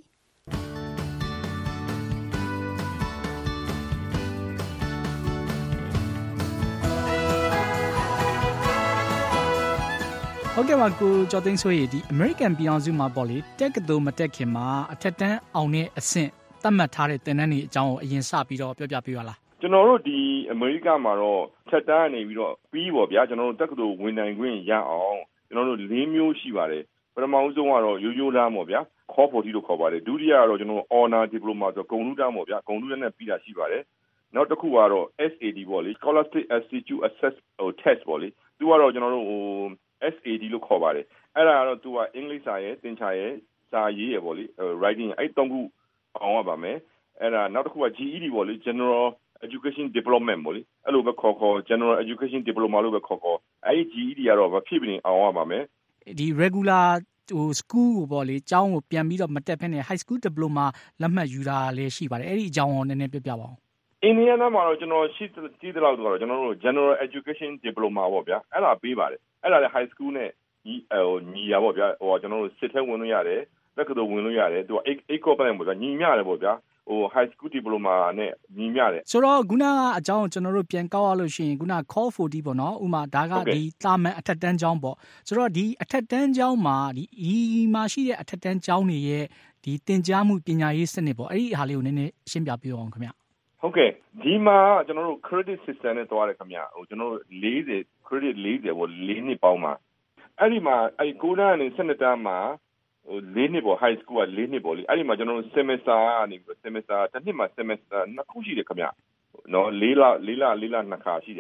ဟုတ်ကဲ့ပါကိုကျော်သိန်းစိုးရေဒီ American ပြည်အောင်စုမှာပေါ့လေတက်ကသိုလ်မတက်ခင်မှာအထက်တန်းအောင်တဲ့အဆင့်သတ်မှတ်ထားတဲ့သင်တန်းတွေအကြောင်းကိုအရင်စပြီးတော့ပြောပြပေးပါလားကျွန်တော်တို့ဒီအမေရိကမှာတော့ထက်တန်းနေပြီးတော့ပြီးပေါ့ဗျာကျွန်တော်တို့တက္ကသိုလ်ဝင်နိုင်ခွင့်ရအောင်ကျွန်တော်တို့၄မျိုးရှိပါတယ်ပထမဆုံးကတော့ရိုးရိုးလားပေါ့ဗျာခေါ်ဖို့တီလို့ခေါ်ပါတယ်ဒုတိယကတော့ကျွန်တော်တို့ Honor Diploma ဆိုဂုဏ်ထူးတန်းပေါ့ဗျာဂုဏ်ထူးတန်းနဲ့ပြီးတာရှိပါတယ်နောက်တစ်ခုကတော့ SAT ပေါ့လေ Scholastic Aptitude Test ပေါ့လေသူကတော့ကျွန်တော်တို့SAT လို့ခေါ်ပါတယ်အဲ့ဒါကတော့သူကအင်္ဂလိပ်စာရဲ့သင်္ချာရဲ့စာရေးရပေါ့လေ writing အဲ့၃ခုအောင်ရပါမယ်အဲ့ဒါနောက်တစ်ခုက GED ပေါ့လေ General Education Development ပေါ့လေအဲ့လိုပဲခေါ် General Education Diploma လို့ပဲခေါ်အဲ့ဒီ GED ကတော့မဖြစ်ပြီးအောင်ရပါမယ်ဒီ regular school ကိုပေါ့လေကျောင်းကိုပြန်ပြီးတော့မတက်ဖ ೇನೆ high school diploma လက်မှတ်ယူတာလည်းရှိပါတယ်အဲ့ဒီအကြောင်းကိုနည်းနည်းပြောပြပါဦး Indiana မှာတော့ကျွန်တော်ရှိကြည့်တဲ့လောက်တော့ကျွန်တော်တို့ General Education Diploma ပေါ့ဗျာအဲ့ဒါပေးပါတယ်အဲ့ဒါလည်း high school နဲ့ညီရပေါ့ဗျာကျွန်တော်တို့စစ်ထဲဝင်လို့ရတယ်တက္ကသိုလ်ဝင်လို့ရတယ်သူက8 ပေါ့ဗျာညီမျှတယ်ပေါ့ဗျာhigh school diploma နဲ့ညီမျှတယ်ဆိုတော့ခုနကအကြောင်းကျွန်တော်တို့ပြန်ကောက်ရလို့ရှိရင်ခုန call 40ပေါ့နော်ဥမာဒါကဒီတာမန်အထက်တန်းကျောင်းပေါ့ဆိုတော့ဒီအထက်တန်းကျောင်းမှာဒီမှာရှိတဲ့အထက်တန်းကျောင်းတွေရဲ့ဒီသင်ကြားမှုပညာရေးစနစ်ပေါ့အဲ့ဒီဟာလေးကိုနည်းနည်းရှင်းပြပြအောင်ခင်ဗျဟုတ်ကဲ့ဒီမှာကျွန်တော်တို့ credit system နဲ့တွားတယ်ခင်ဗျကျွန်တော်တို့40 credit 40ပေါ့4နှစ်ပေါင်းမှာအဲ့ဒီမှာအဲ့9တန်းနဲ့12တန်းမှာ4နှစ်ပေါ့ high school က4နှစ်ပေါ့လေအဲ့ဒီမှာကျွန်တော်တို့ semester ကနေပြီး semester တစ်နှစ်မှာ semester 2ခုရှိတယ်ခင်ဗျနော်4လ2ခါရှိတယ်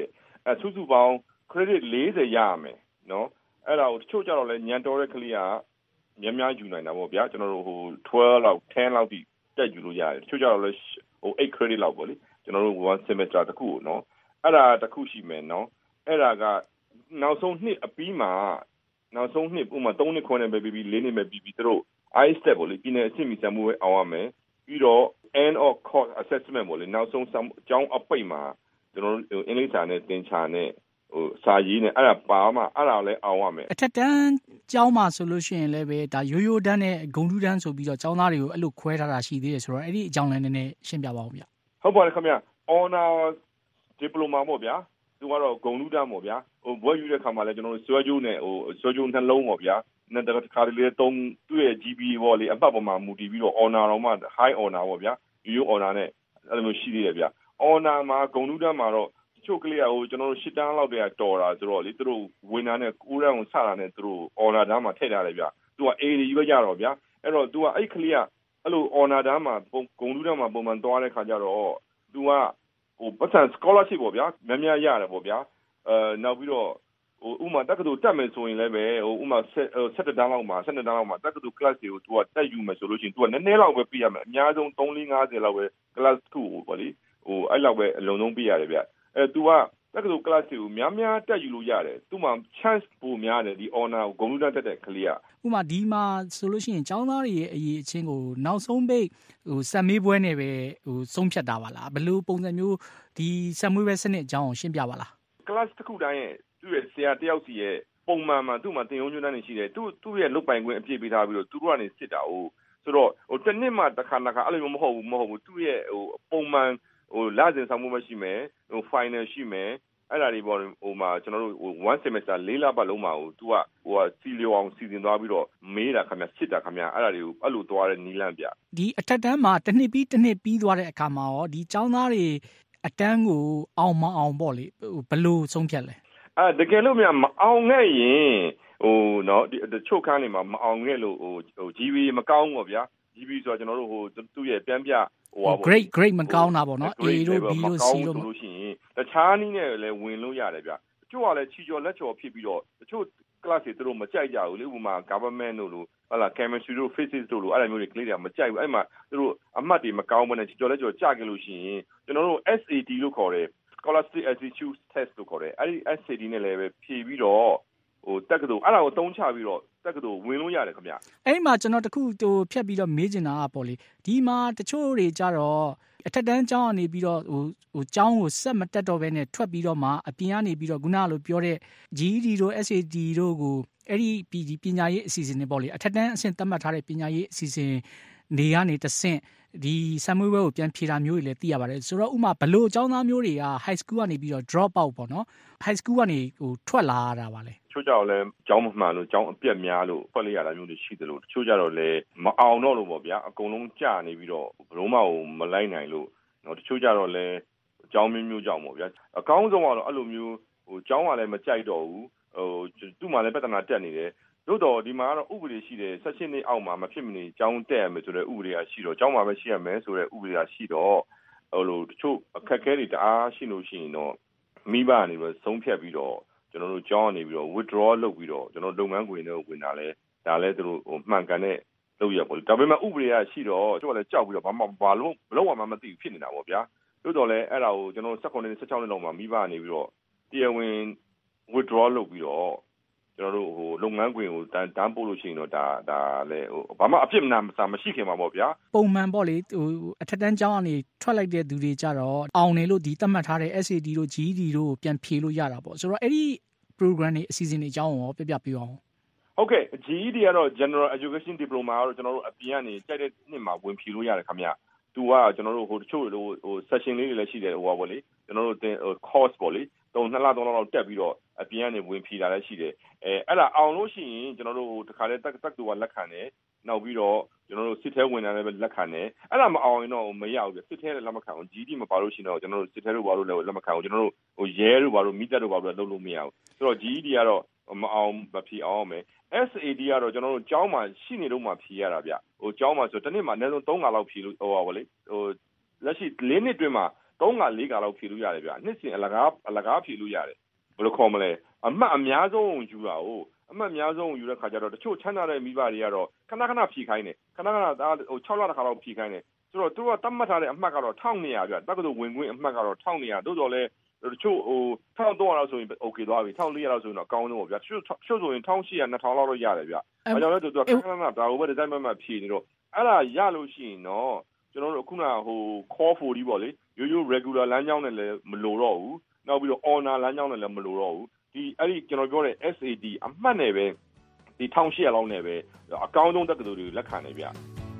စုစုပေါင်း credit 40ရရမယ်နော်အဲ့ဒါကိုတချို့ကြတော့လဲညံတော်တဲ့ကလေးကများယူနိုင်တာပေါ့ဗျာကျွန်တော်တို့ဟို12လောက်10လောက်တိတက်ယူလို့ရတယ်တချို့ကြတော့လဲဟို8 credit လောက်ပေါ့လေကျွန်တော်တို့1 semester တစ်ခုကိုနော်အဲ့ဒါတစ်ခုရှိမယ်နော်အဲ့ဒါကနောက်ဆုံးနှစ်အပြီးမှာနောက်ဆုံးနှစ်ဥပမာ3နှစ်ခွဲနဲ့ပဲပြီး4နှစ်ပဲပြီးသူတို့ I step ပေါ့လေပြည်နယ်အဆင့်မီစံမှုပဲအောင်ရမယ်ပြီးတော့ end of course assessment ပေါ့လေနောက်ဆုံးအကြောင်းအပိတ်မှာကျွန်တော်တို့အင်္ဂလိပ်စာနဲ့သင်ချာနဲ့ဟိုစာရေးနဲ့အဲ့ဒါပါမှအဲ့ဒါလည်းအောင်ရမယ်အထက်တန်းကျောင်းမှာဆိုလို့ရှိရင်လည်းပဲဒါရိုးရိုးတန်းနဲ့ဂုံတူးတန်းဆိုပြီးတော့ကျောင်းသားတွေကိုအဲ့လိုခွဲထားတာရှိသေးတယ်ဆိုတော့အဲ့ဒီအကြောင်းလည်းနည်းနည်းရှင်းပြပါဦးဗျဟုတ်ပါတယ်ခင်ဗျ honor diploma ပေါ့ဗျာသူကတော့ဂုံတူးတန်းပေါ့ဗျာဟိုဘွဲယူတဲ့ခါမှာလည်းကျွန်တော်တို့ဆွဲကြိုးနဲ့ဟိုဆွဲကြိုးနှလုံးပေါ့ဗျာနဲ့တခါတလေသုံးသူ့ရဲ့ GPA ပေါ့လေအပတ်ပေါ်မှာမူတည်ပြီးတော့ honor တော့မှ high honor ပေါ့ဗျာရိုးရိုး honor နဲ့အဲ့လိုမျိုးရှိသေးတယ်ဗျာ honor မှာဂုံတူးတန်းမှာတော့ချို့ကလေးကဟိုကျွန်တော်တို့10တန်းလောက်တည်းကတော်တာဆိုတော့လေသူတို့ဝင်တာနဲ့9တန်းကိုစတာနဲ့သူတို့ honor တန်းမှာထည့်ထားတယ်ဗျသူက A တွေရွေးကြတော့ဗျာအဲ့တော့ तू ကအဲ့ကလေးကအဲ့လို honor တန်းမှာဂုံတူးတန်းမှာပုံမှန်သွားတဲ့ခါကျတော့ तू ကဟိုပတ်စံ scholarship ပေါ့ဗျာများရတယ်ပေါ့ဗျာနောက်ပြီးတော့ဟိုဥမာတက္ကသိုလ်တက်မယ်ဆိုရင်လည်းပဲဟိုဥမာ17တန်းလောက်မှာ12တန်းလောက်မှာတက္ကသိုလ် class တွေကို तू ကတက်ယူမယ်ဆိုလို့ရှိရင် तू ကနည်းနည်းလောက်ပဲပြရမယ်အများဆုံး3 4 50လောက်ပဲ class 2ကိုပေါ့လေဟိုအဲ့လောက်ပဲအလုံးလုံးပြရတယ်ဗျतू ကတက္ကသိုလ် class တွေကိုများတက်ယူလို့ရတယ်သူ့မှာ chance ပိုများတယ်ဒီ honor ကိုဂုဏ်ထူးတက်တဲ့ကလေးကဥမာဒီမှာဆိုလို့ရှိရင်ကျောင်းသားတွေရဲ့အရေးအချင်းကိုနောက်ဆုံးပိတ်ဟိုစက်မေးပွဲနဲ့ပဲဟိုဆုံးဖြတ်တာပါလားဘယ်လိုပုံစံမျိုးဒီစက်မေးပွဲစနစ်အကြောင်းကိုရှင်းပြပါလား class တစ်ခုတိုင်းရဲ့သူ့ရဲ့ဆရာတယောက်စီရဲ့ပုံမှန်မှာသူ့မှာသင်ရုံးညွှန်းတန်းနေရှိတယ်သူ့ရဲ့လုပ်ပိုင်ခွင့်အပြည့်ပေးထားပြီးတော့သူတို့ကနေစစ်တာ哦ဆိုတော့ဟိုတစ်နှစ်မှတစ်ခါအဲ့လိုမျိုးမဟုတ်ဘူးသူ့ရဲ့ဟိုပုံမှန်ဟိုလစဉ်ဆောင်မှုမရှိမယ်ဟို final ရှိမယ်အဲ့ဒါတွေပေါ့ဟိုမှာကျွန်တော်တို့ဟို1 semester 4လပတ်လုံးမှာဟို तू ကဟိုစီလျော်အောင်စီစဉ်သွားပြီးတော့မေးတာခင်ဗျစစ်တာခင်ဗျအဲ့ဒါတွေကိုအဲ့လိုသွားတဲ့နီလန့်ပြဒီအထက်တန်းမှာတစ်နှစ်ပြီးသွားတဲ့အခါမှာရောဒီကျောင်းသားတွေအတန်းကိုအောင်မအောင်ပေါ့လေဘယ်လိုဆုံးဖြတ်လဲတကယ်လို့များမအောင်ခဲ့ရင်ဟိုနော်တချို့ခန်းတွေမှာမအောင်ခဲ့လို့ဟို GPA မကောင်းဘူးဗျာ GPA ဆိုတော့ကျွန်တော်တို့ဟိုသူ့ရဲ့ပြန်ပြဟို grade မကောင်းတာပေါ့နော် A တို့ B တို့ C တို့လို့ရှိရင်တခြားနည်းနဲ့လည်းဝင်လို့ရတယ်ဗျတချို့ကလည်းချီကျော်လက်ချော်ဖြစ်ပြီးတော့တချို့ class တွေသူတို့မကြိုက်ကြဘူးလေဥပမာ government တို့လို့ဟုတ်လား chemistry တို့ physics တို့လို့အဲ့လိုမျိုးတွေကလေးတွေကမကြိုက်ဘူးအဲ့မှာသူတို့အမှတ်တွေမကောင်းဘဲနဲ့ချီကျော်လက်ချော်ကြခဲ့လို့ရှိရင်ကျွန်တော်တို့ SAT လို့ခေါ်တယ် Scholastic Aptitude Test လို့ခေါ်တယ်အဲ့ဒီ SAT နဲ့လည်းပဲဖြေပြီးတော့ဟိုတက္ကသိုလ်အဲ့ဒါကိုတုံးချပြီးတော့တက္ကသိုလ်ဝင်လို့ရတယ်ခင်ဗျအဲ့ဒီမှာကျွန်တော်တခုဟိုဖြတ်ပြီးတော့မေးချင်တာကပေါ့လေဒီမှာတချို့တွေကြတော့အထက်တန်းကျောင်းကနေပြီးတော့ဟိုကျောင်းကိုဆက်မတက်တော့ဘဲနဲ့ထွက်ပြီးတော့မှအပြင်ကနေပြီးတော့ခုနကလိုပြောတဲ့ GED တို့ SAT တို့ကိုအဲ့ဒီပညာရေးအစီအစဉ်တွေပေါ့လေအထက်တန်းအဆင့်သတ်မှတ်ထားတဲ့ပညာရေးအစီအစဉ်နေကနေတဆင့်ဒီဆမ်မွေးဘဲကိုပြန်ဖြေတာမျိုးတွေလည်းသိရပါတယ်ဆိုတော့ဥမာဘလို့အကြောင်းသားမျိုးတွေက high school ကနေပြီးတော့ drop out ပေါ့နော် high school ကနေဟိုထွက်လာရတာပါလေချို့ကြတော့လည်းကျောင်းမမှန်လို့ကျောင်းအပြက်များလို့ဖွက်လိုက်ရတာမျိုးတွေရှိတယ်လို့တချို့ကြတော့လည်းမအောင်တော့လို့ပေါ့ဗျာအကုန်လုံးကြာနေပြီးတော့ဘလို့မှမလိုက်နိုင်လို့နော်တချို့ကြတော့လည်းကျောင်းမျိုးကြောင့်ပေါ့ဗျာအကောင်းဆုံးကတော့အဲ့လိုမျိုးဟိုကျောင်းကလည်းမကြိုက်တော့ဘူးဟိုသူ့မှာလည်းပြဿနာတက်နေတယ်တို့တော့ဒီမှာကတော့ဥပဒေရှိတယ်16နှစ်အောက်မှာမဖြစ်မနေကျောင်းတက်ရမယ်ဆိုတဲ့ဥပဒေကရှိတော့ကျောင်းမှာပဲရှိရမယ်ဆိုတဲ့ဥပဒေကရှိတော့ဟိုလိုတချို့အခက်အခဲတွေတအားရှိလို့ရှိရင်တော့မိဘကနေပြီးဆုံးဖြတ်ပြီးတော့ကျွန်တော်တို့ကျောင်းကနေပြီးတော့ withdraw လုပ်ပြီးတော့ကျွန်တော်လုပ်ငန်းခွင်တွေဝင်တာလဲဒါလဲသူတို့ဟိုမှန်ကန်တဲ့လုပ်ရပေါ့ဒါပေမဲ့ဥပဒေကရှိတော့သူကလည်းကြောက်ပြီးတော့ဘာလို့မှမသိဘူးဖြစ်နေတာပေါ့ဗျာတို့တော့လဲအဲ့ဒါကိုကျွန်တော်16နှစ်16နှစ်လောက်မှာမိဘကနေပြီးတော့တရားဝင် withdraw လုပ်ပြီးတော့ကျွန်တော်တို့ဟိုလုပ်ငန်းခွင်ကိုတန်းပို့လို့ရှိရင်တော့ဒါလည်းဟိုဘာမှအဖြစ်မရှိခင်မှာပေါ့ဗျာပုံမှန်ပေါ့လေဟိုအထက်တန်းကျောင်းကနေထွက်လိုက်တဲ့သူတွေကြတော့အောင်နေလို့ဒီသတ်မှတ်ထားတဲ့ SAT တို့ GED တို့ပြန်ဖြေလို့ရတာပေါ့ဆိုတော့အဲ့ဒီ program တွေအစီအစဉ်တွေအကြောင်းရောပြပြပေးအောင်ဟုတ်ကဲ့ GED ကတော့ General Education Diploma ကတော့ကျွန်တော်တို့အပြင်ကနေကြိုက်တဲ့နှစ်မှာဝင်ဖြေလို့ရတယ်ခင်ဗျာသူကကျွန်တော်တို့ဟိုတချို့ဟို session လေးတွေလည်းရှိတယ်ဟိုပါပေါ့လေကျွန်တော်တို့ course ပေါ့လေ2လ3လလောက်တက်ပြီးတော့အပြင်ကနေဝင်ဖြေတာလည်းရှိတယ်အဲ့ဒါအောင်လို့ရှိရင်ကျွန်တော်တို့တခါတည်းတက်တူကလက်ခံတယ်နောက်ပြီးတော့ကျွန်တော်တို့စစ်ထဲဝင်တာလည်းလက်ခံတယ်အဲ့ဒါမအောင်ရင်တော့မရဘူးစစ်ထဲလည်းလက်မခံဘူး GD မပါလို့ရှိရင်တော့ကျွန်တော်တို့စစ်ထဲတို့ဘာလို့လည်းလက်မခံဘူးကျွန်တော်တို့ဟိုရဲတို့ဘာလို့မိသက်တို့ဘာလို့လုပ်လို့မရဘူးဆိုတော့ GD ကတော့မအောင်မဖြေအောင်မယ် SAD ကတော့ကျွန်တော်တို့ကျောင်းမှာရှိနေတော့မှဖြေရတာဗျဟိုကျောင်းမှာဆိုတနေ့မှာအနည်းဆုံး3ခါလောက်ဖြေလို့ဟိုပါဗောလေဟိုလက်ရှိ4နှစ်တွင်းမှာ 3 က 4 ကလောက်ဖြေလို့ရတယ်ဗျနှစ်စဉ်အလကားဖြေလို့ရတယ်ဘယ်လိုခေါ်မလဲအမှတ်အများဆုံးယူတာကိုအမှတ်အများဆုံးယူတဲ့ခါကျတော့တချို့ချမ်းသာတဲ့မိဘတွေကတော့ခဏဖြေခိုင်းတယ်ခဏ6လတစ်ခါလောက်ဖြေခိုင်းတယ်ဆိုတော့သူကတတ်မှတ်ထားတဲ့အမှတ်ကတော့1200ဗျတက္ကသိုလ်ဝင်ခွင့်အမှတ်ကတော့1200သို့တော်လဲတချို့1300လောက်ဆိုရင် okay သွားပြီ1400လောက်ဆိုရင်တော့အကောင်းဆုံးပေါ့ဗျာတချို့ဆိုရင်1800 2000လောက်တော့ရတယ်ဗျအဲကြောင့်လည်းသူကခဏဒါကိုပဲဒီဇိုင်းမှဖြေနေတော့အဲ့ဒါရလို့ရှိရင်တော့ကျွန်တော်တို့ခုနcall for ဒီပေါ့လေရိုး regular လမ်းကြောင်းနဲ့လည်းမလိုတော့ဘူးနောက်ပြီးတော့ honor လမ်းကြောင်းနဲ့လည်းမလိုတော့ဘူးဒီအဲ့ဒီကျွန်တော်ပြောတဲ့ SAT အမှတ်နဲ့ပဲဒီ1800လောက်နဲ့ပဲအကောင်းဆုံးတက္ကသိုလ်တွေလက်ခံနေဗျ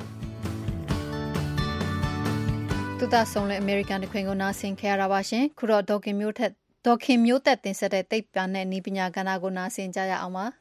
သူသားဆုံးလဲ American တခွင်ကိုနားဆင်ခဲ့ရတာပါရှင်ခုတော့ဒေါခင်မျိုးသက်တင်ဆက်တဲ့သိပ္ပံနဲ့နည်းပညာကဏ္ဍကိုနားဆင်ကြရအောင်ပါ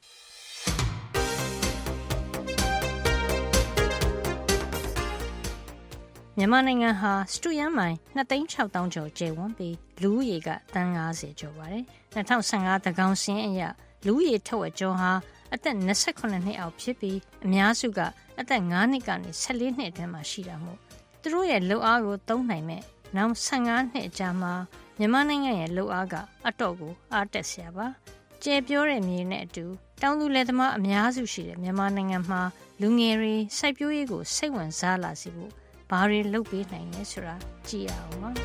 မြန်မာနိုင်ငံဟာစတုရန်းမိုင်2,600,000 ကျော်ကျယ်ဝန်းပြီးလူဦးရေကတန်း90ကျော်ပါတယ်။2015သန်းခေါင်စာရင်းအရလူဦးရေထက်ဝက်ကျော်ဟာအသက်28နှစ်အောက်ဖြစ်ပြီးအများစုကအသက်5နှစ်ကနေ14နှစ်အတွင်းမှာရှိတာမို့သူတို့ရဲ့လုပ်အားကိုသုံးနိုင်မဲ့နောက်15နှစ်အကြာမှာမြန်မာနိုင်ငံရဲ့လုပ်အားကအတော့ကိုအားတက်စရာပါ။ကျယ်ပြောတဲ့မြေနဲ့အတူတောင်သူလယ်သမားအများစုရှိတဲ့မြန်မာနိုင်ငံမှာလူငယ်တွေစိုက်ပျိုးရေးကိုစိတ်ဝင်စားလာစေဖို့ဘာတွေလုပ်ပေးနိုင်လဲဆိုတာကြည့်ရအောင်ပါ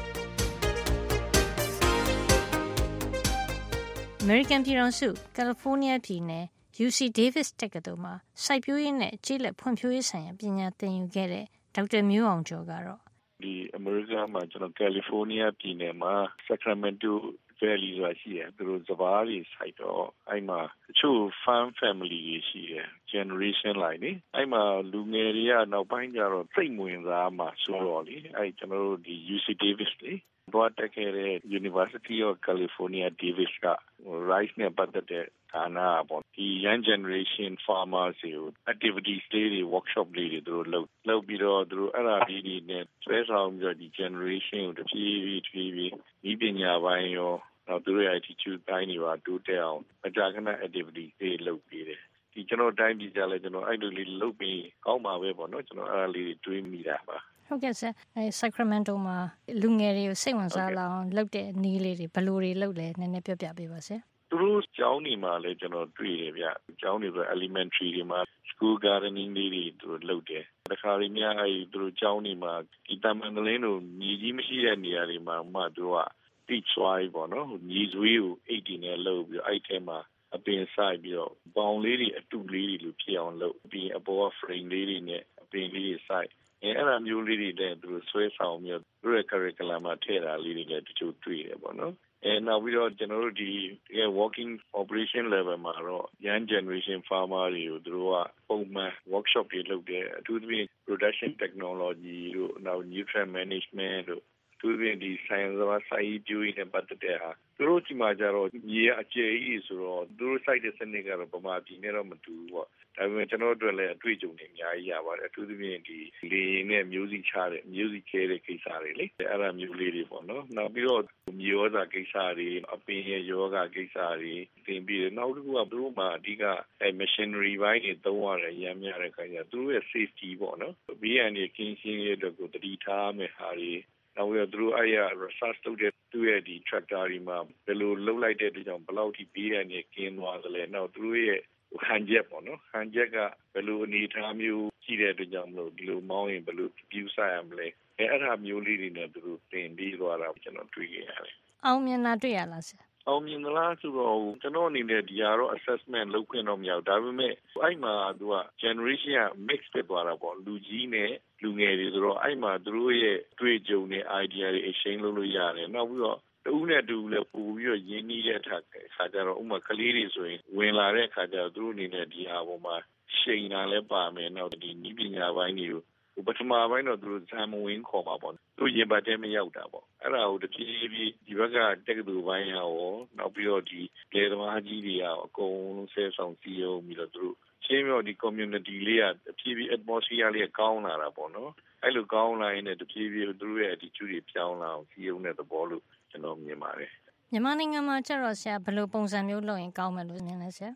American ပြည်ထောင်စု California ပြည်နယ် UC Davis တက္ကသိုလ်မှာစိုက်ပျိုးရေးနဲ့ကျေးလက်ဖွံ့ဖြိုးရေးဆိုင်ရာပညာသင်ယူခဲ့တဲ့ဒေါက်တာမျိုးအောင်ကျော်ကတော့ဒီ America မှာကျွန်တော် California ပြည်နယ်မှာ Sacramento Valley ဆိုတာရှိတယ်သူတို့စပါးတွေစိုက်တော့အဲ့မှာတချို့ farm family တွေရှိတယ် generation လိုက်နေအဲ့မှာလူငယ်တွေကနောက်ပိုင်းကျတော့စိတ်ဝင်စားမှဆိုတော့လေအဲ့ကျွန်တော်တို့ဒီ UC Davis လေတော့တက်ခဲ့တဲ့ University of California Davis က rice နဲ့ပတ်သက်တဲ့ဌာနပေါ့ဒီ young generation farmers တွေကို activities တွေ workshop တွေသူတို့လုပ်ပြီးတော့သူတို့အဲ့ဒါလေးတွေနဲ့ဆွဲဆောင်ပြီးတော့ဒီ generation ကိုတဖြည်းဖြည်းဒီပညာပိုင်းရောနောက်သူတို့ရဲ့ attitude တိုင်းတွေပါတိုးတက်အောင်အကြခဏ activity တွေလုပ်ပြီးတယ်ဒီကျွန်တော်တိုင်းပြည်ကြလဲကျွန်တော်အဲ့လိုလေးလုပ်ပြီးကောင်းပါပဲပေါ့နော်ကျွန်တော်အဲ့ဒါလေးတွေတွေးမိတာပါဟုတ်ကဲ့ဆရာSacramento မှာလူငယ်တွေကိုစိတ်ဝင်စားလာအောင်လုပ်တဲ့နည်းလေးတွေဘယ်လိုတွေလုပ်လဲနည်းနည်းပြောပြပေးပါဆရာသူတို့ကျောင်းတွေမှာလည်းကျွန်တော်တွေ့တယ်ဗျကျောင်းတွေဆို elementary တွေမှာ school gardening တွေသူတို့လုပ်တယ်တခါတည်းများအဲ့သူတို့ကျောင်းတွေမှာဒီတမန်ကလင်းတို့မြေကြီးမရှိတဲ့နေရာတွေမှာမှသူတို့က teach soil ပေါ့နော်မြေဆွေးကို80နဲ့လုပ်ပြီးအဲ့ထဲမှာအပင်စိုက်ပြီးတော့ပေါင်လေးတွေအတုလေးတွေလိုဖြစ်အောင်လုပ်ပြီးအပေါ်က frame လေးတွေနဲ့အပင်လေးတွေစိုက်အဲ့ဒါမျိုးလေးတွေလည်းသူတို့ဆွဲဆောင်ပြီးသူတို့ရဲ့ curriculum မှာထည့်တာလေးတွေလည်းတချို့တွေ့တယ်ပေါ့နော်နောက်ပြီးတော့ကျွန်တော်တို့ဒီ working operation level မှာတော့ young generation farmer တွေကိုသူတို့ကပုံမှန် workshop တွေလုပ်တယ်အထူးသဖြင့် production technology တို့နောက် nutrient management တို့သူတို့ဒီ science ဘာသာရေးပြိုးရတဲ့ပတ်သက်တဲ့ဟာသူတို့ဒီမှာကြတော့မြေအကျယ်ကြီးဆိုတော့သူတို့ site တဲ့စနစ်ကတော့ဗမာပြည်နဲ့တော့မတူဘူးပေါ့ဒါပေမဲ့ကျွန်တော်တို့လည်းအတွေ့အကြုံတွေအများကြီးရပါတယ်အထူးသဖြင့်ဒီလေနဲ့မျိုးစိချတဲ့မျိုးစိခဲတဲ့ကိစ္စတွေလေအဲ့ဒါမျိုးလေးတွေပေါ့နော်နောက်ပြီးတော့မြေရောစာကိစ္စတွေအပင်ရဲ့ယောဂကိစ္စတွေသင်ပြီးနောက်တစ်ခုကသူတို့မှာအဓိကmachinery ဘိုင်းတွေသုံးရတယ်ရမ်းများတဲ့ခါကျသူတို့ရဲ့ safety ပေါ့နော်ဘေးရန်တွေကင်းရှင်းရေးအတွက်ကိုတတိထားမယ်ဟာတွေနောက်ပြီးတော့သူတို့အဲ့ရ research လုပ်တဲ့သူရဲ့ဒီ tractor တွေမှာဘယ်လိုလုပ်လိုက်တဲ့အတွက်ကြောင့်ဘယ်လောက်ထိဘေးရန်တွေကင်းသွားသလဲနောက်သူတို့ရဲ့ဟန်ချက်ပေါ့နော်ဟန်ချက်ကဘယ်လိုအနေထားမျိုးရှိတဲ့အတွက်ကြောင့်မလို့ဒီလိုမောင်းရင်ဘယ်လိုပြူဆိုင်ရမလဲအဲ့ဒါမျိုးလေးတွေနဲ့သူတို့သင်ပြီးသွားတာကျွန်တော်တွေ့ခဲ့ရတယ်အောင်မြင်တာတွေ့ရလားဆရာအောင်မြင်လားဆိုတော့ကျွန်တော်အနေနဲ့ဒီဟာတော့ assessment လုပ်ခွင့်တော့မရဘူးဒါပေမဲ့အဲ့မှာသူက generation က mix ဖြစ်သွားတာပေါ့လူကြီးနဲ့လူငယ်တွေဆိုတော့အဲ့မှာသူတို့ရဲ့တွေ့ကြုံတဲ့ idea တွေ exchange လုပ်လို့ရတယ်နောက်ပြီးတော့တူနဲ့တူလည်းပို့ပြီးတော့ရင်းနှီးတဲ့အခါကျတော့ဥပမာကလေးတွေဆိုရင်ဝင်လာတဲ့အခါကျတော့သူတို့အနေနဲ့ဒီဟာပေါ်မှာရှိန်တာလည်းပါမယ်နောက်ဒီနည်းပညာပိုင်းတွေကိုပထမပိုင်းတော့သူတို့ဇာမဝင်ခေါ်မှာပေါ့သူရင်ပတ်တဲ့မရောက်တာပေါ့အဲ့ဒါကိုတဖြည်းဖြည်းဒီဘက်ကတက္ကသိုလ်ပိုင်းရောနောက်ပြီးတော့ဒီလေသမားကြီးတွေရောအကုန်လုံးဆဲဆောင်စီးအောင်ပြီးတော့သူတို့ချင်းမြောက်ဒီ community လေးကတဖြည်းဖြည်း atmosphere လေးကောင်းလာတာပေါ့နော်အဲ့လိုကောင်းလာရင်လည်းတဖြည်းဖြည်းသူတို့ရဲ့ attitude တွေပြောင်းလာအောင်စီးအောင်တဲ့သဘောလို့ကျွန်တော်မြင်ပါတယ်မြန်မာနိုင်ငံမှာကျတော့ဆရာဘယ်လိုပုံစံမျိုးလုပ်ရင်ကောင်းမယ်လို့မြင်လဲဆရာကျ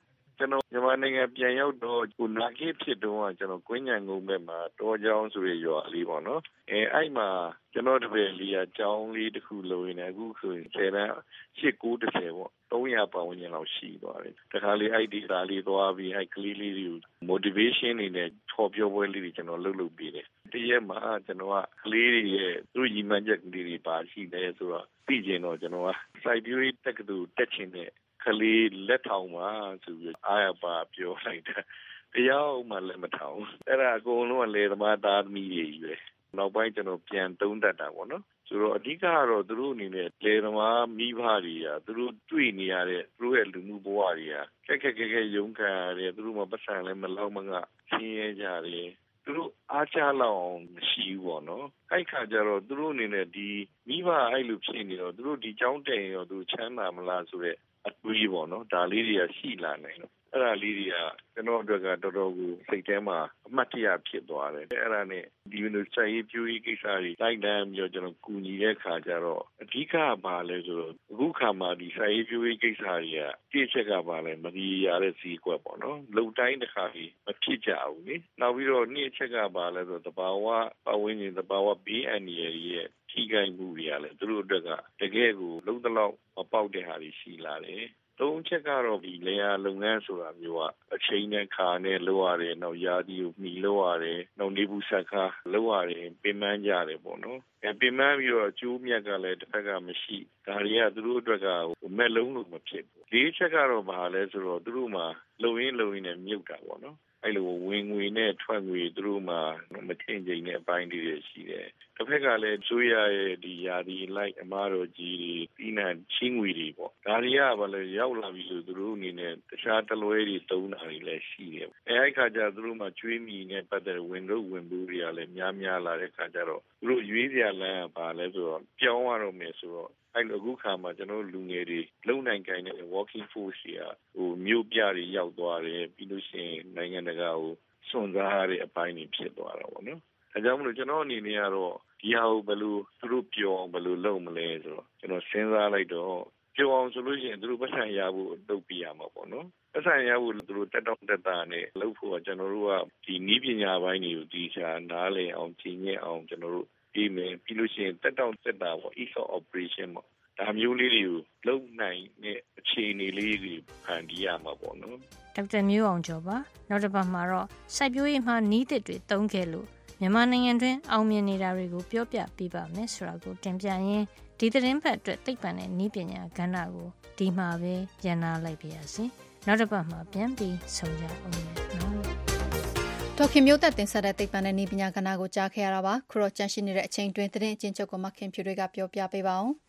ကျွန်တော်မြန်မာနိုင်ငံပြန်ရောက်တော့ကိုနာဂစ်ဖြစ်တော့ကျွန်တော်ကွင်းညံကုန်းဘက်မှာတောကြောင်းဆိုရရွာလေးပေါ့နော်အဲ့မှာကျွန်တော်တပည့်လေးကကျောင်းလေးတစ်ခုလုံးနေအခုဆိုရင်10တန်း8-9-10ပေါ့300ပတ်ဝန်းကျင်လောက်ရှိသွားတယ်တခါလေးအဲ့ဒီသားလေးသွားပြီးအဲ့ကလေးလေးတွေကို motivation နေနဲ့ထော်ပြောပွဲလေးတွေကျွန်တော်လုပ်ပေးတယ်တရက်မှာကျွန်တော်ကကလေးတွေရဲ့သူတို့ညီမချက်ကလေးတွေပါရှိတယ်ဆိုတော့သိကျင်တော့ကျွန်တော်က Siberia တက္ကသိုလ်တက်ချင်တဲ့ကလေးလက်ထောင်ပါဆိုပြီးအားရပါပြောလိုက်တယ်တရားမှလည်းမထောင်အဲ့ဒါအကုန်လုံးကလေသမားသားသမီးတွေကြီးပဲနောက်ပိုင်းကျွန်တော်ပြန်သုံးတတ်တာပေါ့နော်ဆိုတော့အဓိကကတော့သူတို့အနေနဲ့လေသမားမိဘတွေကသူတို့တွေ့နေရတဲ့သူတို့ရဲ့လူမှုဘဝတွေကခက်ခက်ရုန်းကန်ရတယ်သူတို့မှပတ်စံလည်းမလောက်မငဆင်းရဲကြတယ်သူတို့အားချလောက်အောင်မရှိဘူးပေါ့နော်အဲ့ခါကျတော့သူတို့အနေနဲ့ဒီမိဘအဲ့လိုဖြစ်နေတော့သူတို့ဒီကြောင်းတက်ရင်ရောသူချမ်းသာမလားဆိုတဲ့အတွေးပေါ့နော်ဒါလေးတွေကရှိလာနိုင်တော့အဲ့ဒါလေးတွေကကျွန်တော်တို့ကတော်တော်ကိုစိတ်ထဲမှာအမှတ်တရဖြစ်သွားတယ်အဲ့ဒါနဲ့ဒီလိုစာရေးပြိုးရေးကိစ္စတွေတိုက်တန်းပြီးတော့ကျွန်တော်ကူညီတဲ့ခါကျတော့အဓိကဘာလဲဆိုတော့အခုခါမှာဒီစာရေးပြိုးရေးကိစ္စတွေကတိကျက်ကဘာလဲမဒီရတဲ့စီကွက်ပေါ့နော်လုံတိုင်းတစ်ခါပြီးမဖြစ်ကြဘူးလေနောက်ပြီးတော့နေ့ချက်ကဘာလဲဆိုတော့တဘာဝပတ်ဝန်းကျင်တဘာဝဘေးအန္တရာယ်ရဲ့ထိခိုက်မှုတွေကလည်းသူတို့အတွက်ကတကယ်ကိုလုံတလောက်မပေါက်တဲ့ဟာတွေရှိလာတယ်သုံးချက်ကတော့ဒီလေယာလုပ်ငန်းဆိုတာမျိုးကအချိန်နဲ့ခါနဲ့လုပ်ရတယ်နောက်ယာဒီကိုမှီလုပ်ရတယ်နောက်နေဘူးဆက်ခါလုပ်ရတယ်ပင်ပန်းကြတယ်ပေါ့နော်ပင်ပန်းပြီးတော့အကျိုးမြတ်ကလည်းတစ်ဖက်ကမရှိဒါတွေကသူတို့အတွက်ကမဲ့လုံးလို့မဖြစ်ဘူးဒီချက်ကတော့ဘာလဲဆိုတော့သူတို့မှာလုံရင်းနဲ့မြုပ်တာပေါ့နော်အဲ့လိုဝင်ငွေနဲ့ထွက်ငွေသူတို့မှာမတင်ကျိန်တဲ့အပိုင်းတွေရှိတယ်တစ်ဖက်ကလည်းဆိုရရဲ့ဒီယာဒီလိုက်အမားတော်ကြီးတွေပြီးနိုင်ချင်းငွေတွေပေါ့ဒါတွေကဘာလဲရောက်လာပြီဆိုသူတို့အနေနဲ့တခြားတလွဲတွေတုံးတာတွေလည်းရှိတယ်အဲ့ခါကျသူတို့မှာကျွေးမီနဲ့ပတ်သက်ဝင်လို့ဝင်ဘူးတွေကလည်းများလာတဲ့ခါကျတော့သူတို့ရွေးစရာလမ်းကဘာလဲဆိုတော့ပြောင်းရတော့မယ်ဆိုတော့အဲ့လိုအခုခါမှာကျွန်တော်လူငယ်တွေလုံနိုင်ကိုင်းတဲ့ walking force တွေကမြို့ပြတွေရောက်သွားတယ်ပြီးလို့ရှိရင်နိုင်ငံတကာကိုစွန့်စားရတဲ့အပိုင်းတွေဖြစ်သွားတာပေါ့နော်ဒါကြောင့်မလို့ကျွန်တော်အနေနဲ့ကတော့ဒီဟာကိုဘယ်လိုသူတို့ပြောအောင်ဘယ်လိုလုပ်မလဲဆိုတော့ကျွန်တော်စဉ်းစားလိုက်တော့ပြောအောင်ဆိုလို့ရှိရင်သူတို့ပတ်စံရဖို့လုပ်ပြရမှာပေါ့နော်ပတ်စံရဖို့သူတို့တက်တော့တက်တာနဲ့လုပ်ဖို့ကကျွန်တော်တို့ကဒီနည်းပညာပိုင်းတွေကိုဒီချာနားလည်အောင်ကျင့်ရအောင်ကျွန်တော်တို့ပြီးမယ်ပြီးလို့ရှိရင်တက်တော့တက်တာပေါ့ ease of operation ပေါ့ဒါမျိုးလေးတွေကိုလုပ်နိုင်တဲ့အခြေအနေလေးတွေဖန်တီးရမှာပေါ့နော်ဒေါက်တာမျိုးအောင်ကျော်ပါနောက်တစ်ပတ်မှာတော့စိုက်ပျိုးရေးမှာနည်းသစ်တွေသုံးခဲ့လို့မြန်မာနိုင်ငံတွင်းအောင်မြင်နေတာတွေကိုပြောပြပေးပါမယ်ဆိုတာကိုတင်ပြရင်းဒီသတင်းပတ်အတွက်သိပ္ပံနဲ့နည်းပညာကဏ္ဍကိုဒီမှာပဲရန်နာလိုက်ပါရစေနောက်တစ်ပတ်မှာပြန်ပြီးဆုံကြအောင်မယ်နော်ဒေါခင်မျိုးသက်တင်ဆက်တဲ့သိပ္ပံနဲ့နည်းပညာကဏ္ဍကိုကြားခဲ့ရတာပါခုတော့ကြန့်ရှိနေတဲ့အချိန်တွင်သတင်းအကျဉ်းချုပ်ကိုမခင်ဖြူတွေကပြောပြပေးပါအောင်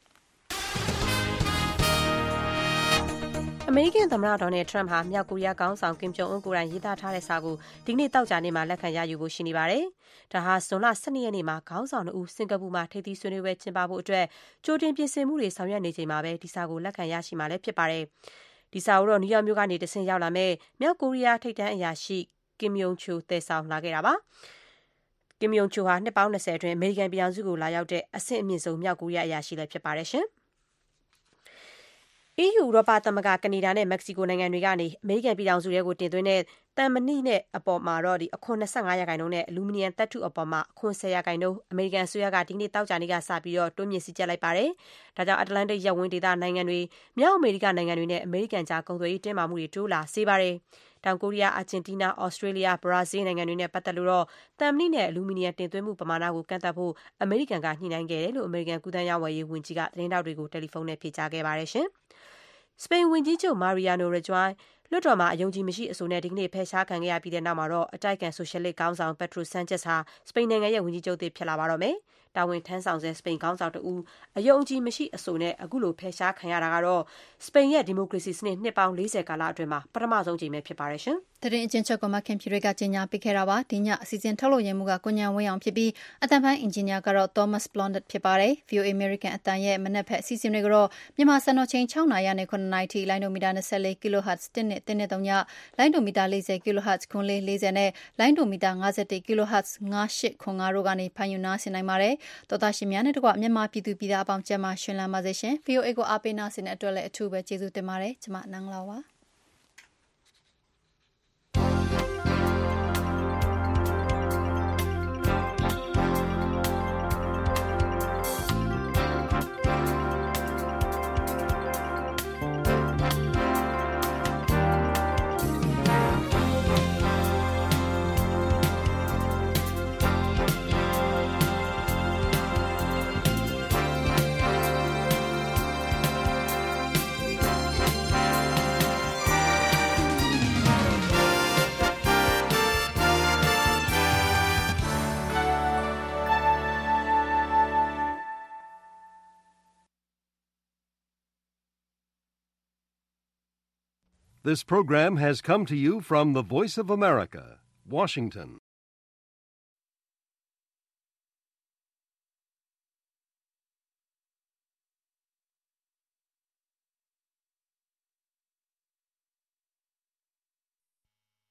အမေရိကန်သမ္မတဒေါ်နယ်ထရန့်ဟာမြောက်ကိုရီးယားခေါင်းဆောင်ကင်ဂျုံအွန်းကိုယ်တိုင်ရေးသားထားတဲ့စာကိုဒီကနေ့သောကြာနေ့မှာလက်ခံရယူဖို့ရှိနေပါတယ်။ဒါဟာဇွန်လ12ရက်နေ့မှာခေါင်းဆောင်2ဦးစင်ကာပူမှာထိပ်သီးဆွေးနွေးပွဲကျင်းပဖို့အတွက်ကြိုတင်ပြင်ဆင်မှုတွေဆောင်ရွက်နေချိန်မှာပဲဒီစာကိုလက်ခံရရှိမှာလည်းဖြစ်ပါတယ်။ဒီစာကိုတော့နယူးယောက်မြို့ကနေတဆင့်ရောက်လာမဲ့မြောက်ကိုရီးယားထိပ်တန်းအရာရှိကင်ယုံချိုသယ်ဆောင်လာခဲ့တာပါ။ကင်ယုံချိုဟာနှစ်ပေါင်း20အတွင်းအမေရိကန်ပြည်ထောင်စုကိုလာရောက်တဲ့အဆင့်အမြင့်ဆုံးမြောက်ကိုရီးယားအရာရှိလည်းဖြစ်ပါတယ်ရှင်။ EU ဥရောပသမဂ္ဂကနေဒါနဲ့မက္ကဆီကိုနိုင်ငံတွေကနေအမေရိကန်ပြည်ထောင်စုတွေကိုတင်သွင်းတဲ့တန်မဏိနဲ့အပေါ်မှာတော့အခွန်25%နဲ့အလူမီနီယံသတ္တုအပေါ်မှာအခွန်10%အမေရိကန်အစိုးရကဒီနေ့တောက်ကြနေ့ကစပြီးတော့တွန်းမြင့်စည်းကျပ်လိုက်ပါတယ်။ဒါကြောင့်အတ္တလန္တိတ်ရပ်ဝန်းဒေသနိုင်ငံတွေမြောက်အမေရိကနိုင်ငံတွေနဲ့အမေရိကန်ကြားကုန်သွယ်ရေးတင်းမာမှုတွေတိုးလာစေပါတယ်။တောင်ကိုရီးယား၊အာဂျင်တီးနား၊ဩစတြေးလျ၊ဘရာဇီးနိုင်ငံတွေနဲ့ပတ်သက်လို့တော့တန်မဏိနဲ့အလူမီနီယံတင်သွင်းမှုပမာဏကိုကန့်သတ်ဖို့အမေရိကန်ကညှိနှိုင်းခဲ့တယ်လို့အမေရိကန်ကူးသန်းရောင်းဝယ်ရေးဝန်ကြီးကသတင်းထောက်တွေကိုတယ်လီဖုန်းနဲ့ဖြေကြားခဲ့ပါတယ်ရှင်။စပိန်ဝန်ကြီးချုပ်မာရီယာနိုရဂျွိုင်းလွှတ်တော်မှာအယုံကြည်မရှိအဆိုနဲ့ဒီကနေ့ဖယ်ရှားခံခဲ့ရပြီးတဲ့နောက်မှာတော့အတိုက်အခံဆိုရှယ်လစ်ခေါင်းဆောင်ပက်ထရိုဆန်ချက်စ်ဟာစပိန်နိုင်ငံရဲ့ဝန်ကြီးချုပ်သစ်ဖြစ်လာပါတော့မယ်။တာဝန်ထမ်းဆောင်ဆဲစပိန်ခေါင်းဆောင်တဦးအယုံကြည်မရှိအဆိုနဲ့အခုလိုဖယ်ရှားခံရတာကတော့စပိန်ရဲ့ဒီမိုကရေစီစနစ်နှစ်ပေါင်း40ကာလအတွင်းမှာပထမဆုံးကြိမ်ပဲဖြစ်ပါတယ်ရှင်။သတင်းအကျဉ်းချုပ်ကမခင်ဖြူတွေကကြီးညာပေးခဲ့တာပါဒီညအစီအစဉ်ထုတ်လို့ရမှုကကိုညံဝင်းအောင်ဖြစ်ပြီးအတန်ပိုင်းအင်ဂျင်နီယာကတော့ Thomas Blondet ဖြစ်ပါတယ် VOA American အတန်ရဲ့မနက်ဖက်အစီအစဉ်တွေကတော့မြန်မာစံတော်ချိန်6နာရီနဲ့9နာရီထိလိုင်းဒိုမီတာ24 kHz 1.3ညလိုင်းဒိုမီတာ40 kHz 940နဲ့လိုင်းဒိုမီတာ51 kHz 9805တို့ကနေဖန်ယူနာဆင်နိုင်ပါတယ်တော်သားရှင်များနဲ့တကွမြန်မာပြည်သူပြည်သားအပေါင်းကျန်းမာရှင်လန်းပါစေရှင် VOA ကိုအားပေးနာဆင်တဲ့အတွက်လည်းအထူးပဲကျေးဇူးတင်ပါတယ်ကျွန်မနန်းလာပါ This program has come to you from the Voice of America, Washington.